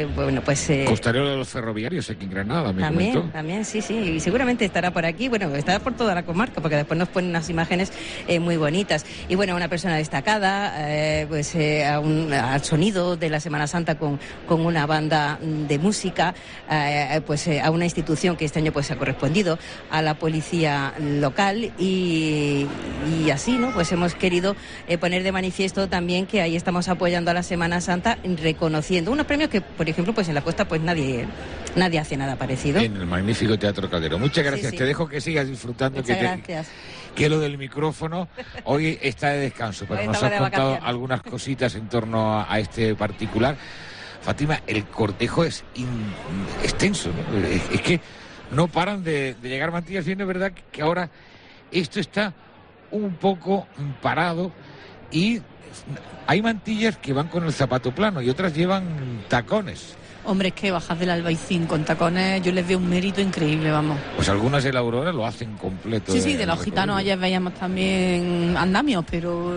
pues... Eh, Costalero de los ferroviarios aquí en Granada, me también, comentó. También, sí, sí, y seguramente estará por aquí, bueno, estará por toda la comarca, porque después nos ponen unas imágenes eh, muy bonitas. Y bueno, una persona destacada, eh, pues eh, a un, al sonido de la Semana Santa con, con una banda de música, eh, pues eh, a una institución que este año pues ha correspondido a la policía local y, y así, ¿no? Pues hemos querido eh, poner de manifiesto también que ahí estamos apoyando a la Semana Santa, reconociendo unos premios que, por ejemplo, pues en la costa pues nadie nadie hace nada parecido. En el magnífico Teatro Calderón. Muchas gracias. Sí, sí. Te dejo que sigas disfrutando. Muchas que te, gracias. Que lo del micrófono hoy está de descanso, pero Hoy nos estaba has de contado vacaciones. algunas cositas en torno a, a este particular. Fátima, el cortejo es in, extenso, ¿no? Es, es que no paran de, de llegar mantillas. Bien, es verdad que ahora esto está un poco parado y hay mantillas que van con el zapato plano y otras llevan tacones. Hombre, es que bajas del Albaicín con tacones, yo les veo un mérito increíble, vamos. Pues algunas de la Aurora lo hacen completo. Sí, sí, de el los gitanos ayer veíamos también andamios, pero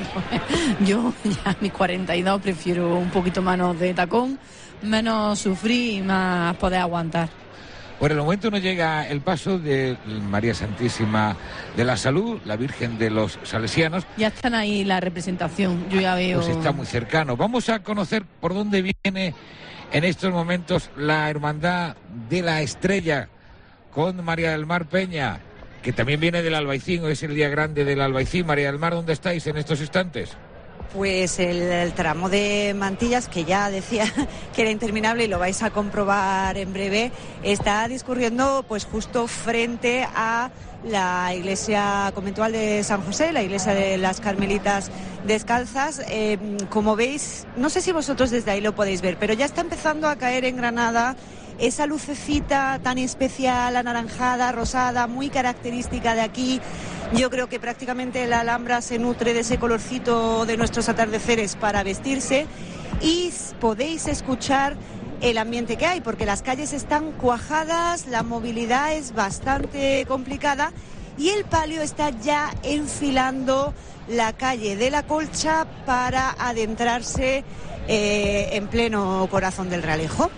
yo ya a mis cuarenta y dos prefiero un poquito menos de tacón, menos sufrir y más poder aguantar. Por el momento nos llega el paso de María Santísima de la Salud, la Virgen de los Salesianos. Ya están ahí la representación, yo ya veo... Pues está muy cercano. Vamos a conocer por dónde viene en estos momentos la Hermandad de la Estrella con María del Mar Peña, que también viene del Albaicín. Hoy es el día grande del Albaicín. María del Mar, ¿dónde estáis en estos instantes? Pues el, el tramo de mantillas, que ya decía que era interminable y lo vais a comprobar en breve, está discurriendo pues justo frente a la iglesia conventual de San José, la iglesia de las Carmelitas Descalzas. Eh, como veis, no sé si vosotros desde ahí lo podéis ver, pero ya está empezando a caer en Granada esa lucecita tan especial, anaranjada, rosada, muy característica de aquí. Yo creo que prácticamente la Alhambra se nutre de ese colorcito de nuestros atardeceres para vestirse, y podéis escuchar el ambiente que hay, porque las calles están cuajadas, la movilidad es bastante complicada y el palio está ya enfilando la calle de la Colcha para adentrarse eh, en pleno corazón del Realejo.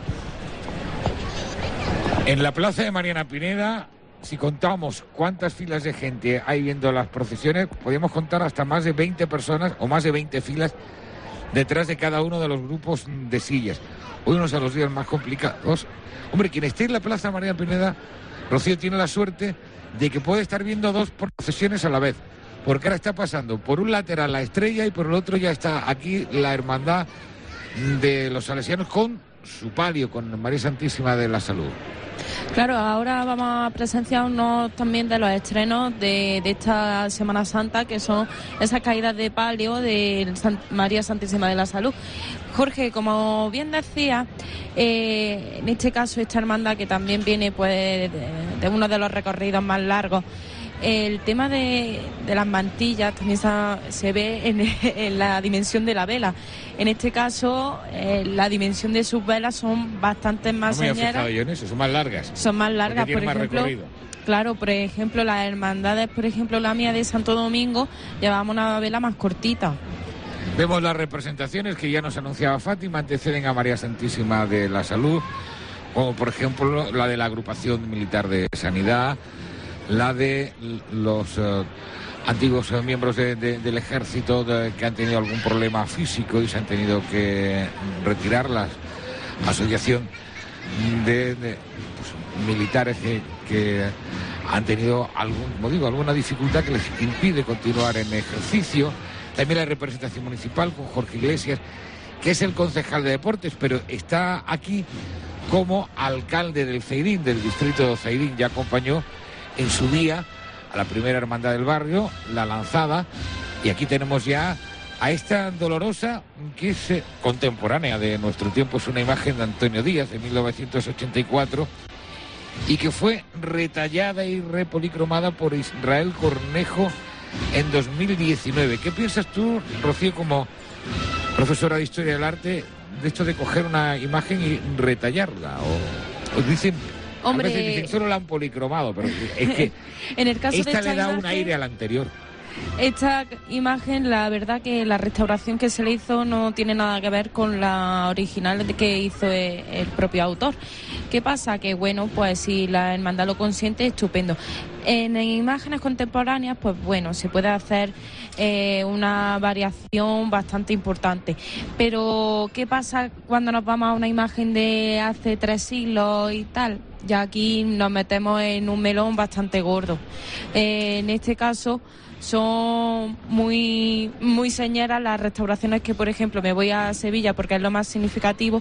En la plaza de Mariana Pineda, si contamos cuántas filas de gente hay viendo las procesiones, podemos contar hasta más de veinte personas o más de veinte filas detrás de cada uno de los grupos de sillas. Hoy uno de los días más complicados. Hombre, quien esté en la plaza de Mariana Pineda, Rocío, tiene la suerte de que puede estar viendo dos procesiones a la vez, porque ahora está pasando por un lateral la Estrella y por el otro ya está aquí la Hermandad de los Salesianos con su palio, con María Santísima de la Salud. Claro, ahora vamos a presenciar uno también de los estrenos de, de esta Semana Santa, que son esas caídas de palio de San, María Santísima de la Salud. Jorge, como bien decía, eh, en este caso esta hermandad que también viene pues de, de uno de los recorridos más largos, el tema de, de las mantillas también se, se ve en, en la dimensión de la vela. En este caso, eh, la dimensión de sus velas son bastante más No me había señeras. fijado yo en eso, son más largas. Son más largas, Porque por tienen más ejemplo. recorrido. Claro, por ejemplo, las hermandades, por ejemplo, la mía de Santo Domingo, llevamos una vela más cortita. Vemos las representaciones que ya nos anunciaba Fátima, anteceden a María Santísima de la Salud, como por ejemplo la de la Agrupación Militar de Sanidad, la de los uh, antiguos uh, miembros de, de, del ejército de, que han tenido algún problema físico y se han tenido que retirar, la asociación de, de pues, militares que, que han tenido algún, como digo, alguna dificultad que les impide continuar en ejercicio. También la representación municipal con Jorge Iglesias, que es el concejal de deportes, pero está aquí como alcalde del Zaidín, del distrito de Zaidín. Ya acompañó en su día a la primera hermandad del barrio, la Lanzada, y aquí tenemos ya a esta dolorosa que es eh, contemporánea de nuestro tiempo, es una imagen de Antonio Díaz de mil novecientos ochenta y cuatro y que fue retallada y repolicromada por Israel Cornejo en dos mil diecinueve. ¿Qué piensas tú, Rocío, como profesora de Historia del Arte, de esto de coger una imagen y retallarla? O, o dicen... Hombre, a veces dicen, solo la han policromado, pero es que en el caso esta de esta le da imagen, un aire al anterior. esta imagen, la verdad que la restauración que se le hizo no tiene nada que ver con la original que hizo el, el propio autor. ¿Qué pasa? Que bueno, pues si la hermandad lo consiente, estupendo. En imágenes contemporáneas, pues bueno, se puede hacer eh, una variación bastante importante. Pero, ¿qué pasa cuando nos vamos a una imagen de hace tres siglos y tal? Ya aquí nos metemos en un melón bastante gordo. Eh, en este caso, son muy muy señeras las restauraciones que, por ejemplo, me voy a Sevilla porque es lo más significativo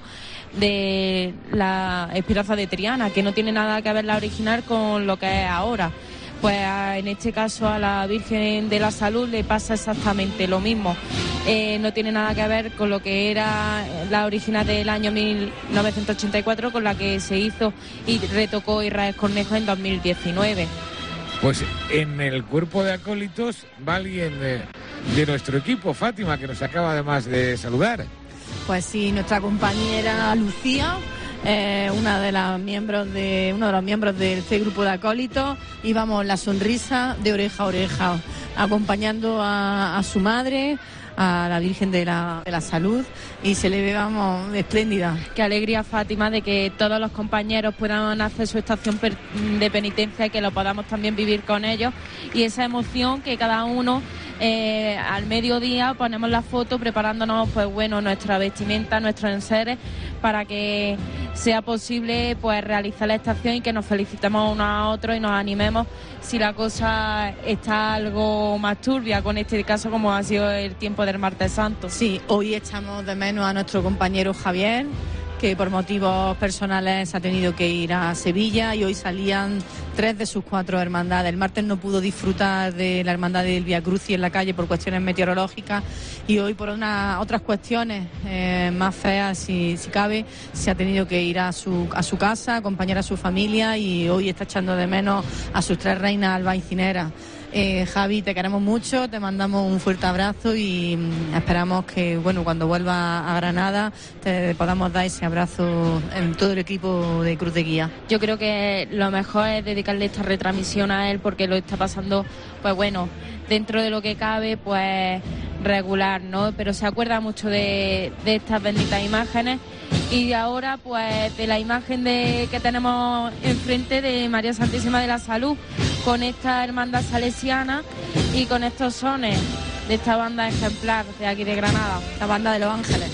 de la Esperanza de Triana, que no tiene nada que ver la original con lo que es ahora. Pues en este caso a la Virgen de la Salud le pasa exactamente lo mismo. Eh, no tiene nada que ver con lo que era la original del año mil novecientos ochenta y cuatro, con la que se hizo y retocó Israel Cornejo en dos mil diecinueve. Pues en el cuerpo de acólitos va alguien de, de nuestro equipo, Fátima, que nos acaba además de saludar. Pues sí, nuestra compañera Lucía, eh, una de las miembros de uno de los miembros de este grupo de acólitos, íbamos la sonrisa de oreja a oreja, acompañando a, a su madre, a la Virgen de la, de la Salud, y se le ve, vamos, espléndida. Qué alegría, Fátima, de que todos los compañeros puedan hacer su estación de penitencia y que lo podamos también vivir con ellos, y esa emoción que cada uno eh, al mediodía ponemos la foto preparándonos, pues bueno, nuestra vestimenta, nuestros enseres, para que sea posible pues realizar la estación y que nos felicitemos unos a otros y nos animemos si la cosa está algo más turbia, con este caso como ha sido el tiempo del martes santo. Sí, hoy echamos de menos a nuestro compañero Javier, que por motivos personales ha tenido que ir a Sevilla, y hoy salían tres de sus cuatro hermandades. El martes no pudo disfrutar de la hermandad del Vía Crucis en la calle por cuestiones meteorológicas, y hoy por una, otras cuestiones eh, más feas, si, si cabe, se ha tenido que ir a su, a su casa, acompañar a su familia, y hoy está echando de menos a sus tres reinas albaicineras. Eh, Javi, te queremos mucho, te mandamos un fuerte abrazo y mm, esperamos que, bueno, cuando vuelva a Granada te podamos dar ese abrazo en todo el equipo de Cruz de Guía. Yo creo que lo mejor es dedicarle esta retransmisión a él, porque lo está pasando, pues bueno, dentro de lo que cabe, pues regular, ¿no? Pero se acuerda mucho de, de estas benditas imágenes, y ahora pues de la imagen de que tenemos enfrente de María Santísima de la Salud, con esta hermandad salesiana y con estos sones de esta banda ejemplar de aquí de Granada, la banda de los Ángeles.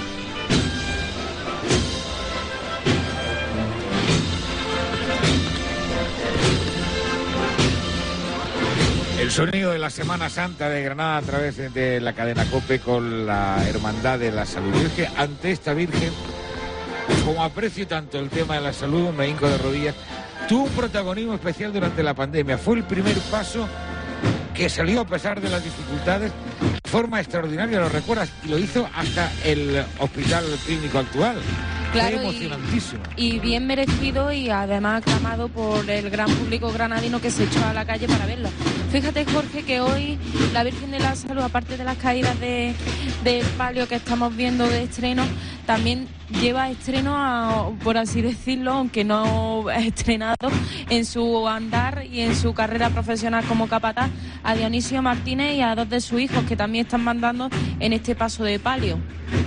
El sonido de la Semana Santa de Granada a través de la cadena COPE con la Hermandad de la Salud. Y es que ante esta Virgen, como aprecio tanto el tema de la salud, me hinco de rodillas, tuvo un protagonismo especial durante la pandemia. Fue el primer paso que salió a pesar de las dificultades de forma extraordinaria, lo recuerdas, y lo hizo hasta el hospital clínico actual. Claro, fue emocionantísimo. Y, y bien merecido, y además aclamado por el gran público granadino que se echó a la calle para verlo. Fíjate, Jorge, que hoy la Virgen de la Salud, aparte de las caídas de, del palio que estamos viendo de estreno, también lleva estreno, a, por así decirlo, aunque no es estrenado, en su andar y en su carrera profesional como capataz, a Dionisio Martínez y a dos de sus hijos, que también están mandando en este paso de palio.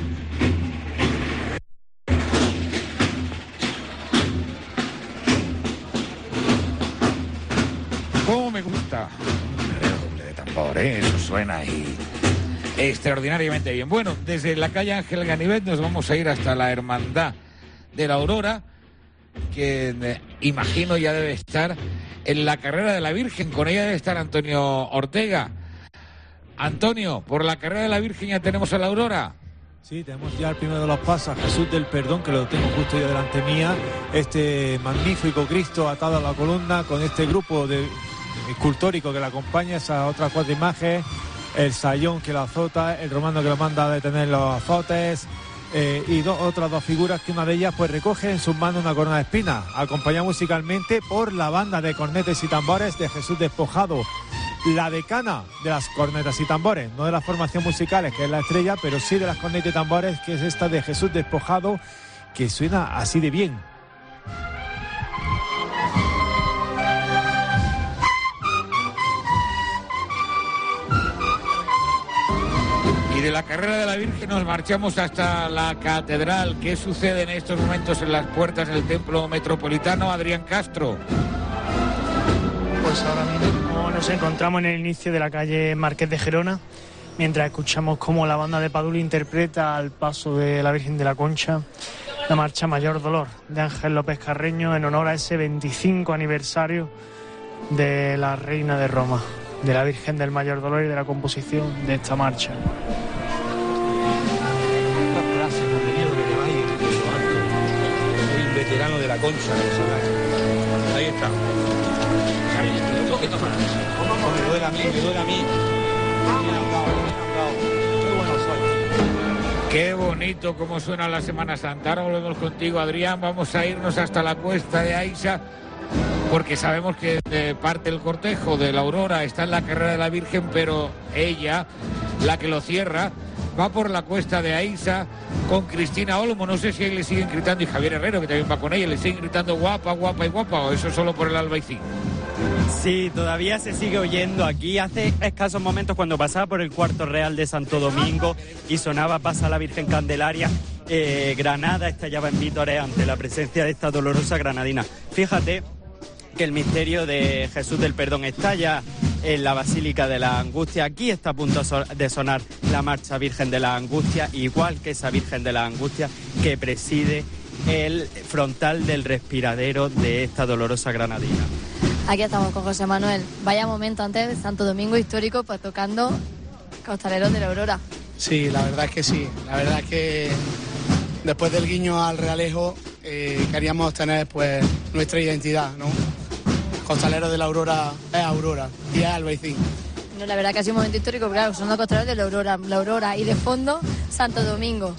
¿Cómo me gusta? Un redoble de tambor, ¿eh? Eso suena ahí extraordinariamente bien. Bueno, desde la calle Ángel Ganivet nos vamos a ir hasta la Hermandad de la Aurora, que eh, imagino ya debe estar en la carrera de la Virgen. Con ella debe estar Antonio Ortega. Antonio, por la carrera de la Virgen ya tenemos a la Aurora. Sí, tenemos ya el primero de los pasos, Jesús del Perdón, que lo tengo justo yo delante mía. Este magnífico Cristo atado a la columna, con este grupo de escultórico que le acompaña, esas otras cuatro imágenes, el sayón que lo azota, el romano que lo manda a detener los azotes, eh, y do, otras dos figuras, que una de ellas pues recoge en sus manos una corona de espinas, acompañada musicalmente por la banda de cornetas y tambores de Jesús Despojado, la decana de las cornetas y tambores, no de las formaciones musicales, que es la estrella, pero sí de las cornetas y tambores, que es esta de Jesús Despojado, que suena así de bien. de la carrera de la Virgen nos marchamos hasta la catedral. ¿Qué sucede en estos momentos en las puertas del templo metropolitano? Adrián Castro. Pues ahora mismo nos encontramos en el inicio de la calle Marqués de Gerona, mientras escuchamos cómo la banda de Padula interpreta al paso de la Virgen de la Concha la marcha Mayor Dolor de Ángel López Carreño en honor a ese veinticinco aniversario de la Reina de Roma, de la Virgen del Mayor Dolor y de la composición de esta marcha. Soy un veterano de la Concha. Ahí está. Un poquito más. Me duele a mí, me duele a mí. Qué bonito cómo suena la Semana Santa. Ahora volvemos contigo, Adrián. Vamos a irnos hasta la cuesta de Aixa, porque sabemos que eh, parte el cortejo de la Aurora está en la carrera de la Virgen, pero ella, la que lo cierra, va por la cuesta de Aixa con Cristina Olmo. No sé si ahí le siguen gritando, y Javier Herrero, que también va con ella, le siguen gritando guapa, guapa y guapa, o eso solo por el Albaicín. Sí, todavía se sigue oyendo aquí. Hace escasos momentos, cuando pasaba por el Cuarto Real de Santo Domingo y sonaba Pasa la Virgen Candelaria, eh, Granada estallaba en vítores ante la presencia de esta dolorosa granadina. Fíjate que el misterio de Jesús del Perdón está ya en la Basílica de la Angustia. Aquí está a punto de sonar la marcha Virgen de la Angustia, igual que esa Virgen de la Angustia que preside el frontal del respiradero de esta dolorosa granadina. Aquí estamos con José Manuel. Vaya momento antes de Santo Domingo histórico, pues tocando Costaleros de la Aurora. Sí, la verdad es que sí. La verdad es que después del guiño al Realejo eh, queríamos tener pues nuestra identidad, ¿no? Costaleros de la Aurora es Aurora y es Albaicín. No, la verdad que ha sido un momento histórico, claro, son los Costaleros de la Aurora, la Aurora y de fondo Santo Domingo.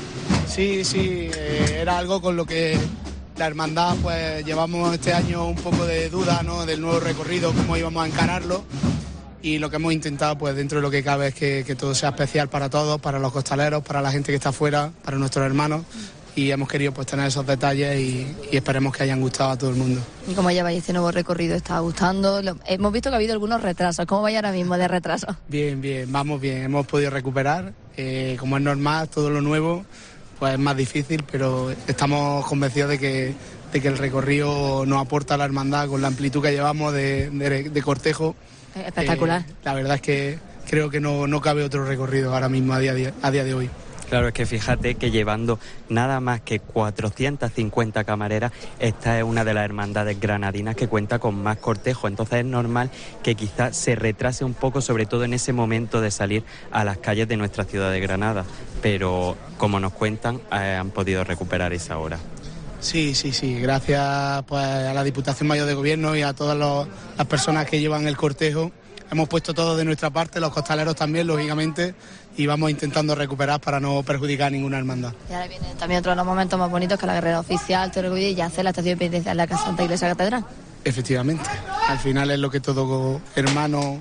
Sí, sí, eh, era algo con lo que la hermandad pues llevamos este año un poco de duda, ¿no?, del nuevo recorrido, cómo íbamos a encararlo, y lo que hemos intentado pues dentro de lo que cabe es que, que todo sea especial para todos, para los costaleros, para la gente que está afuera, para nuestros hermanos, y hemos querido pues tener esos detalles y, y esperemos que hayan gustado a todo el mundo. ¿Y cómo lleváis este nuevo recorrido? ¿Está gustando? Lo, hemos visto que ha habido algunos retrasos. ¿Cómo vais ahora mismo de retraso? Bien, bien, vamos bien, hemos podido recuperar, eh, como es normal, todo lo nuevo pues es más difícil, pero estamos convencidos de que, de que el recorrido nos aporta a la hermandad con la amplitud que llevamos de, de, de cortejo. Espectacular. Eh, la verdad es que creo que no, no cabe otro recorrido ahora mismo a día, a día de hoy. Claro, es que fíjate que llevando nada más que cuatrocientas cincuenta camareras, esta es una de las hermandades granadinas que cuenta con más cortejo, entonces es normal que quizás se retrase un poco, sobre todo en ese momento de salir a las calles de nuestra ciudad de Granada, pero como nos cuentan, eh, han podido recuperar esa hora. Sí, sí, sí, gracias pues, a la Diputación Mayor de Gobierno y a todas los, las personas que llevan el cortejo. Hemos puesto todo de nuestra parte, los costaleros también, lógicamente, y vamos intentando recuperar para no perjudicar a ninguna hermandad. Y ahora viene también otro de los momentos más bonitos, que la carrera oficial, te orgullo, y ya hace la estación de penitencia en la Santa Iglesia Catedral. Efectivamente, al final es lo que todo hermano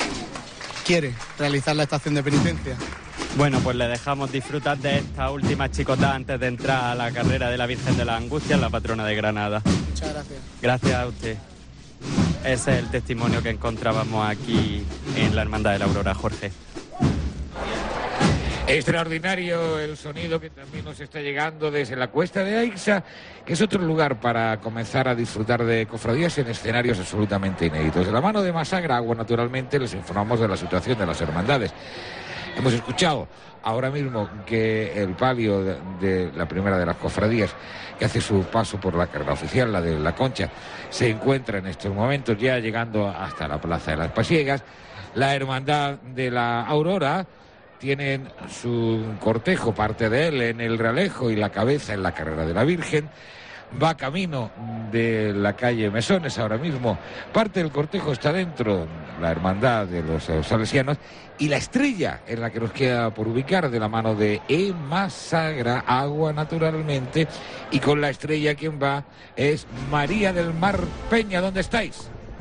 quiere, realizar la estación de penitencia. Bueno, pues le dejamos disfrutar de esta última chicota antes de entrar a la carrera de la Virgen de la Angustia, la patrona de Granada. Muchas gracias. Gracias a usted. Ese es el testimonio que encontrábamos aquí en la Hermandad de la Aurora, Jorge. Extraordinario el sonido que también nos está llegando desde la cuesta de Aixa, que es otro lugar para comenzar a disfrutar de cofradías en escenarios absolutamente inéditos. De la mano de Masagra Agua, naturalmente, les informamos de la situación de las hermandades. Hemos escuchado ahora mismo que el palio de, de la primera de las cofradías, que hace su paso por la carrera oficial, la de la Concha, se encuentra en estos momentos ya llegando hasta la Plaza de las Pasiegas. La hermandad de la Aurora tienen su cortejo, parte de él en el Realejo y la cabeza en la carrera de la Virgen. Va camino de la calle Mesones ahora mismo. Parte del cortejo está dentro, la hermandad de los salesianos, y la estrella en la que nos queda por ubicar, de la mano de E. Masagra Agua, naturalmente, y con la estrella quien va es María del Mar Peña. ¿Dónde estáis?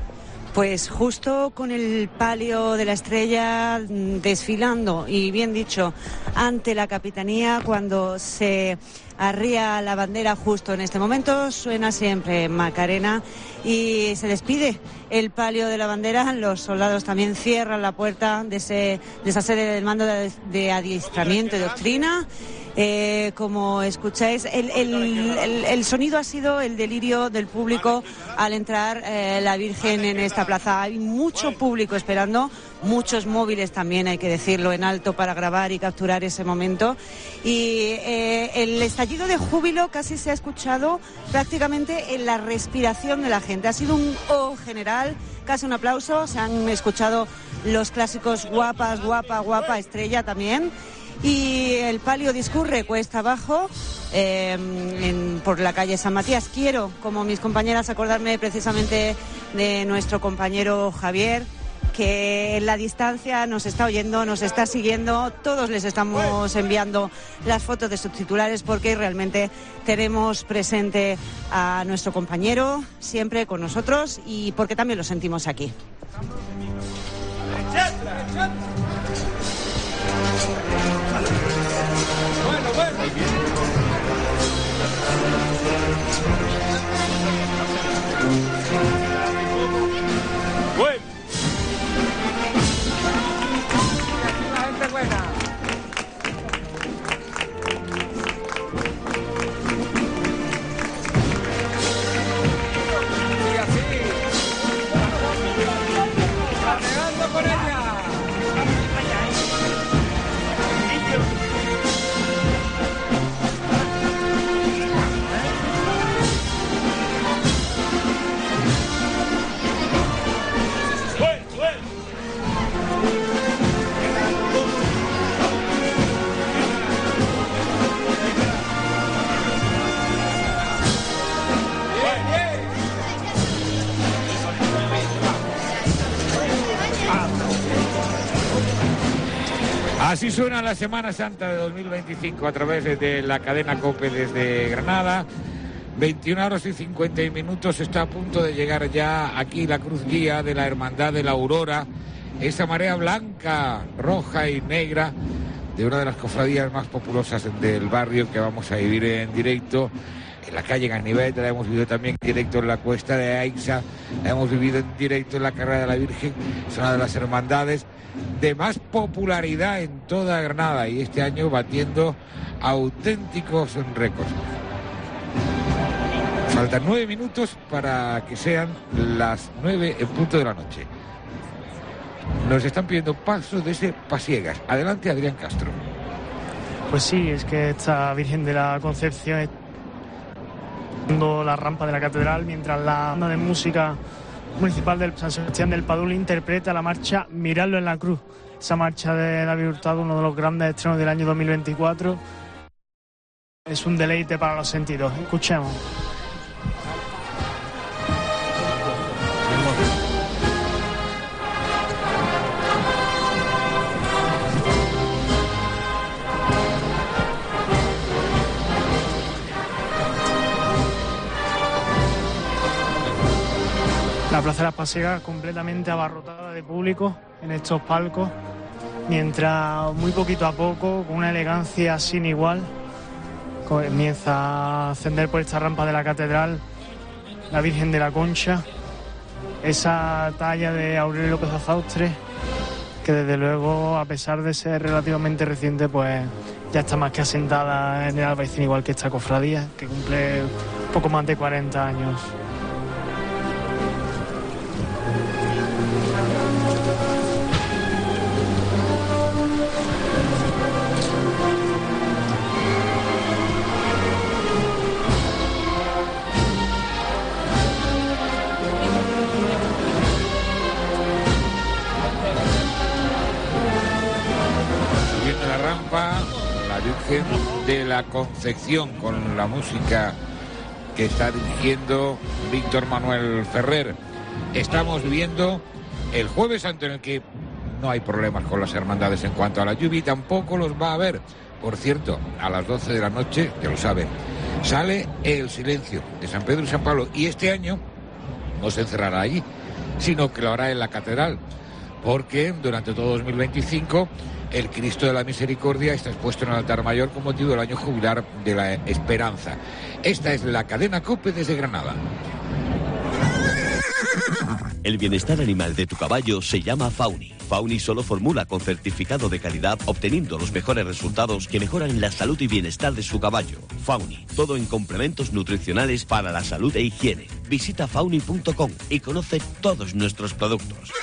Pues justo con el palio de la estrella desfilando, y bien dicho, ante la capitanía, cuando se arría la bandera justo en este momento, suena siempre Macarena y se despide el palio de la bandera. Los soldados también cierran la puerta de, ese, de esa sede del mando de, de adiestramiento y doctrina. Eh, como escucháis, el, el, el, el sonido ha sido el delirio del público al entrar eh, la Virgen en esta plaza. Hay mucho público esperando, muchos móviles también, hay que decirlo, en alto para grabar y capturar ese momento. Y eh, el estallido de júbilo casi se ha escuchado prácticamente en la respiración de la gente. Ha sido un oh general, casi un aplauso. Se han escuchado los clásicos guapas, guapa, guapa, estrella también. Y el palio discurre cuesta abajo eh, en, por la calle San Matías. Quiero, como mis compañeras, acordarme precisamente de nuestro compañero Javier, que en la distancia nos está oyendo, nos está siguiendo. Todos les estamos enviando las fotos de sus titulares porque realmente tenemos presente a nuestro compañero siempre con nosotros y porque también lo sentimos aquí. Bueno, bueno. Bueno. La gente buena. Y así. Navegando con ella. Así suena la Semana Santa de dos mil veinticinco a través de la cadena COPE desde Granada. veintiuna horas y cincuenta minutos, está a punto de llegar ya aquí la cruz guía de la Hermandad de la Aurora, esa marea blanca, roja y negra de una de las cofradías más populosas del barrio que vamos a vivir en directo. En la calle Ganivet, la hemos vivido también en directo en la Cuesta de Aixa, la hemos vivido en directo en la Carrera de la Virgen. Es una de las hermandades de más popularidad en toda Granada y este año batiendo auténticos récords. Faltan nueve minutos para que sean las nueve en punto de la noche. Nos están pidiendo paso de ese Pasiegas. Adelante, Adrián Castro. Pues sí, es que esta Virgen de la Concepción es la rampa de la catedral, mientras la banda de música municipal del San Sebastián del Padul interpreta la marcha Miradlo en la Cruz, esa marcha de David Hurtado, uno de los grandes estrenos del año dos mil veinticuatro. Es un deleite para los sentidos. Escuchemos. La Plaza de las Pasiegas completamente abarrotada de público en estos palcos, mientras muy poquito a poco, con una elegancia sin igual, comienza a ascender por esta rampa de la catedral la Virgen de la Concha, esa talla de Aurelio López Azaustre, que desde luego, a pesar de ser relativamente reciente, pues ya está más que asentada en el Albaicín, igual que esta cofradía, que cumple poco más de cuarenta años. De la Concepción, con la música que está dirigiendo Víctor Manuel Ferrer. Estamos viendo el Jueves Santo, en el que no hay problemas con las hermandades en cuanto a la lluvia, y tampoco los va a haber. Por cierto, a las doce de la noche, ya lo saben, sale el silencio de San Pedro y San Pablo, y este año no se encerrará allí, sino que lo hará en la catedral, porque durante todo dos mil veinticinco el Cristo de la Misericordia está expuesto en el altar mayor con motivo del año jubilar de la Esperanza. Esta es la cadena COPE desde Granada. El bienestar animal de tu caballo se llama Fauni. Fauni solo formula con certificado de calidad, obteniendo los mejores resultados que mejoran la salud y bienestar de su caballo. Fauni, todo en complementos nutricionales para la salud e higiene. Visita fauni punto com y conoce todos nuestros productos.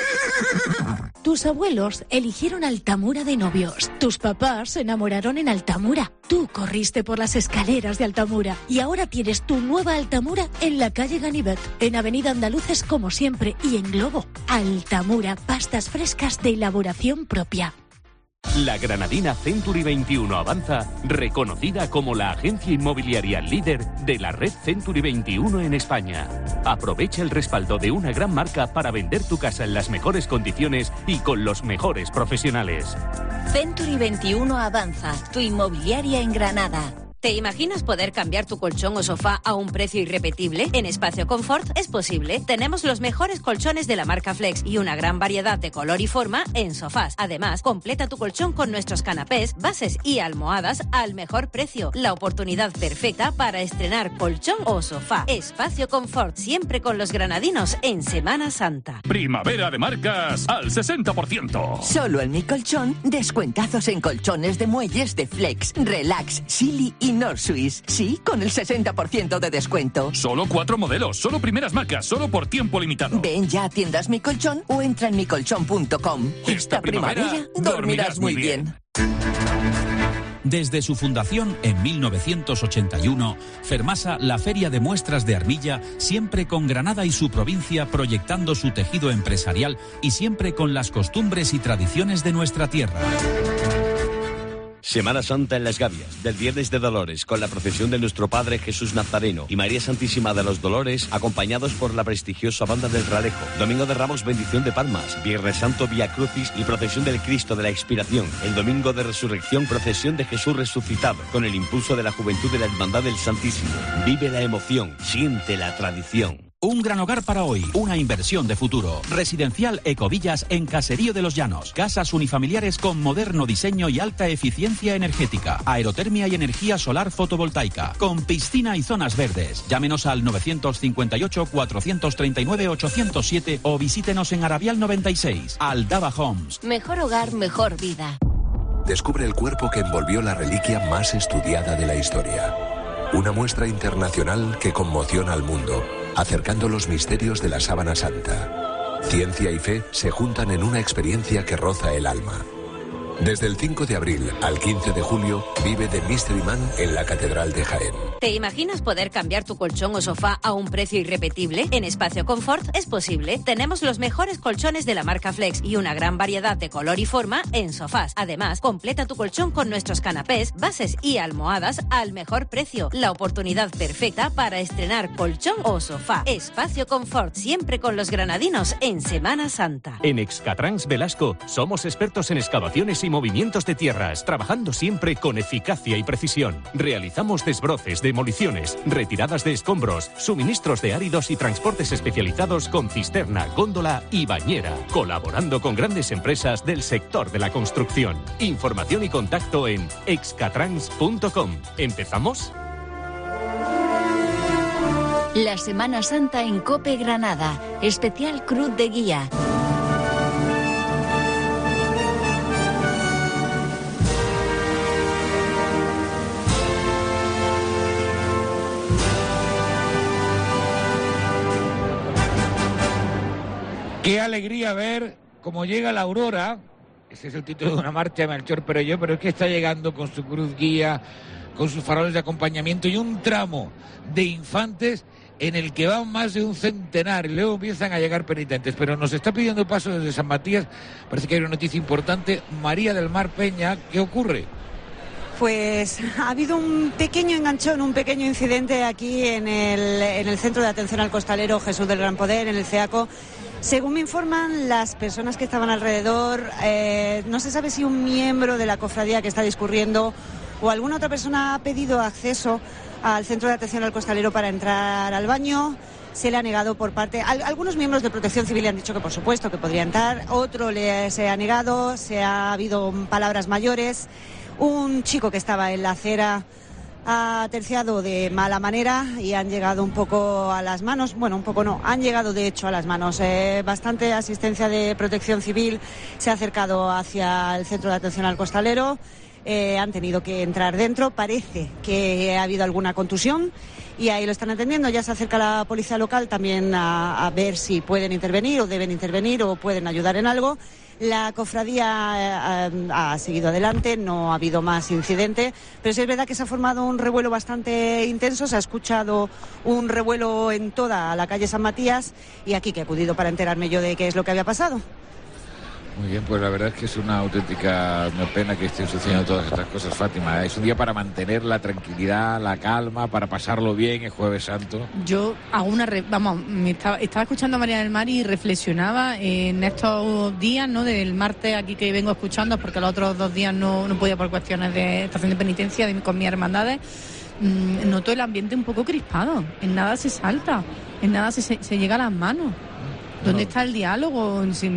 Tus abuelos eligieron Altamura de novios. Tus papás se enamoraron en Altamura. Tú corriste por las escaleras de Altamura. Y ahora tienes tu nueva Altamura en la calle Ganivet, en Avenida Andaluces como siempre y en Globo. Altamura, pastas frescas de elaboración propia. La granadina Century veintiuno Avanza, reconocida como la agencia inmobiliaria líder de la red Century veintiuno en España. Aprovecha el respaldo de una gran marca para vender tu casa en las mejores condiciones y con los mejores profesionales. Century veintiuno Avanza, tu inmobiliaria en Granada. ¿Te imaginas poder cambiar tu colchón o sofá a un precio irrepetible? En Espacio Confort es posible. Tenemos los mejores colchones de la marca Flex y una gran variedad de color y forma en sofás. Además, completa tu colchón con nuestros canapés, bases y almohadas al mejor precio. La oportunidad perfecta para estrenar colchón o sofá. Espacio Confort, siempre con los granadinos en Semana Santa. Primavera de marcas al sesenta por ciento. Solo en Mi Colchón, descuentazos en colchones de muelles de Flex, Relax, Silly y Nord Suisse. Sí, con el sesenta por ciento de descuento. Solo cuatro modelos, solo primeras marcas, solo por tiempo limitado. Ven ya a tiendas Mi Colchón o entra en mi colchón punto com. Esta, Esta primavera, primavera dormirás muy bien. bien. Desde su fundación en mil novecientos ochenta y uno, Fermasa, la feria de muestras de armilla, siempre con Granada y su provincia proyectando su tejido empresarial y siempre con las costumbres y tradiciones de nuestra tierra. Semana Santa en Las Gavias, del Viernes de Dolores, con la procesión de nuestro Padre Jesús Nazareno y María Santísima de los Dolores, acompañados por la prestigiosa Banda del Ralejo. Domingo de Ramos, bendición de palmas. Viernes Santo, Vía Crucis y procesión del Cristo de la Expiración. El Domingo de Resurrección, procesión de Jesús resucitado, con el impulso de la juventud de la Hermandad del Santísimo. Vive la emoción, siente la tradición. Un gran hogar para hoy, una inversión de futuro. Residencial Ecovillas en Caserío de los Llanos. Casas unifamiliares con moderno diseño y alta eficiencia energética. Aerotermia y energía solar fotovoltaica. Con piscina y zonas verdes. Llámenos al novecientos cincuenta y ocho, cuatrocientos treinta y nueve, ochocientos siete o visítenos en Arabial noventa y seis. Aldaba Homes. Mejor hogar, mejor vida. Descubre el cuerpo que envolvió la reliquia más estudiada de la historia. Una muestra internacional que conmociona al mundo, acercando los misterios de la Sábana Santa. Ciencia y fe se juntan en una experiencia que roza el alma. Desde el cinco de abril al quince de julio, vive The Mystery Man en la Catedral de Jaén. ¿Te imaginas poder cambiar tu colchón o sofá a un precio irrepetible? En Espacio Confort es posible. Tenemos los mejores colchones de la marca Flex y una gran variedad de color y forma en sofás. Además, completa tu colchón con nuestros canapés, bases y almohadas al mejor precio. La oportunidad perfecta para estrenar colchón o sofá. Espacio Confort, siempre con los granadinos en Semana Santa. En Excatrans Velasco somos expertos en excavaciones y movimientos de tierras, trabajando siempre con eficacia y precisión. Realizamos desbroces, demoliciones, retiradas de escombros, suministros de áridos y transportes especializados con cisterna, góndola y bañera, colaborando con grandes empresas del sector de la construcción. Información y contacto en excatrans punto com. ¿Empezamos? La Semana Santa en COPE Granada, especial Cruz de Guía. Qué alegría ver cómo llega la aurora. Ese es el título de una marcha de Melchor Perelló, pero es que está llegando con su cruz guía, con sus faroles de acompañamiento y un tramo de infantes en el que van más de un centenar y luego empiezan a llegar penitentes. Pero nos está pidiendo paso desde San Matías, parece que hay una noticia importante. María del Mar Peña, ¿qué ocurre? Pues ha habido un pequeño enganchón, un pequeño incidente aquí en el, en el Centro de Atención al Costalero Jesús del Gran Poder, en el CEACO. Según me informan las personas que estaban alrededor, eh, no se sabe si un miembro de la cofradía que está discurriendo o alguna otra persona ha pedido acceso al Centro de Atención al Costalero para entrar al baño. se le ha negado por parte... Al, algunos miembros de Protección Civil han dicho que por supuesto que podría entrar, otro le, se ha negado, se ha habido palabras mayores. Un chico que estaba en la acera ha terciado de mala manera y han llegado un poco a las manos, bueno, un poco no, han llegado de hecho a las manos. Eh, bastante asistencia de Protección Civil se ha acercado hacia el centro de atención al costalero. Eh, han tenido que entrar dentro, parece que ha habido alguna contusión y ahí lo están atendiendo. Ya se acerca la policía local también a, a ver si pueden intervenir o deben intervenir o pueden ayudar en algo. La cofradía eh, ha seguido adelante, no ha habido más incidente, pero sí es verdad que se ha formado un revuelo bastante intenso, se ha escuchado un revuelo en toda la calle San Matías y aquí que he acudido para enterarme yo de qué es lo que había pasado. Muy bien, pues la verdad es que es una auténtica pena que estén sucediendo todas estas cosas, Fátima. Es un día para mantener la tranquilidad, la calma, para pasarlo bien el Jueves Santo. Yo hago una... Re... Vamos, me estaba, estaba escuchando a María del Mar y reflexionaba en estos días, ¿no? Del martes aquí que vengo escuchando, porque los otros dos días no, no podía por cuestiones de estación de penitencia de, con mis hermandades. Mm, noto el ambiente un poco crispado. En nada se salta, en nada se, se, se llega a las manos. ¿Dónde no. está el diálogo? Si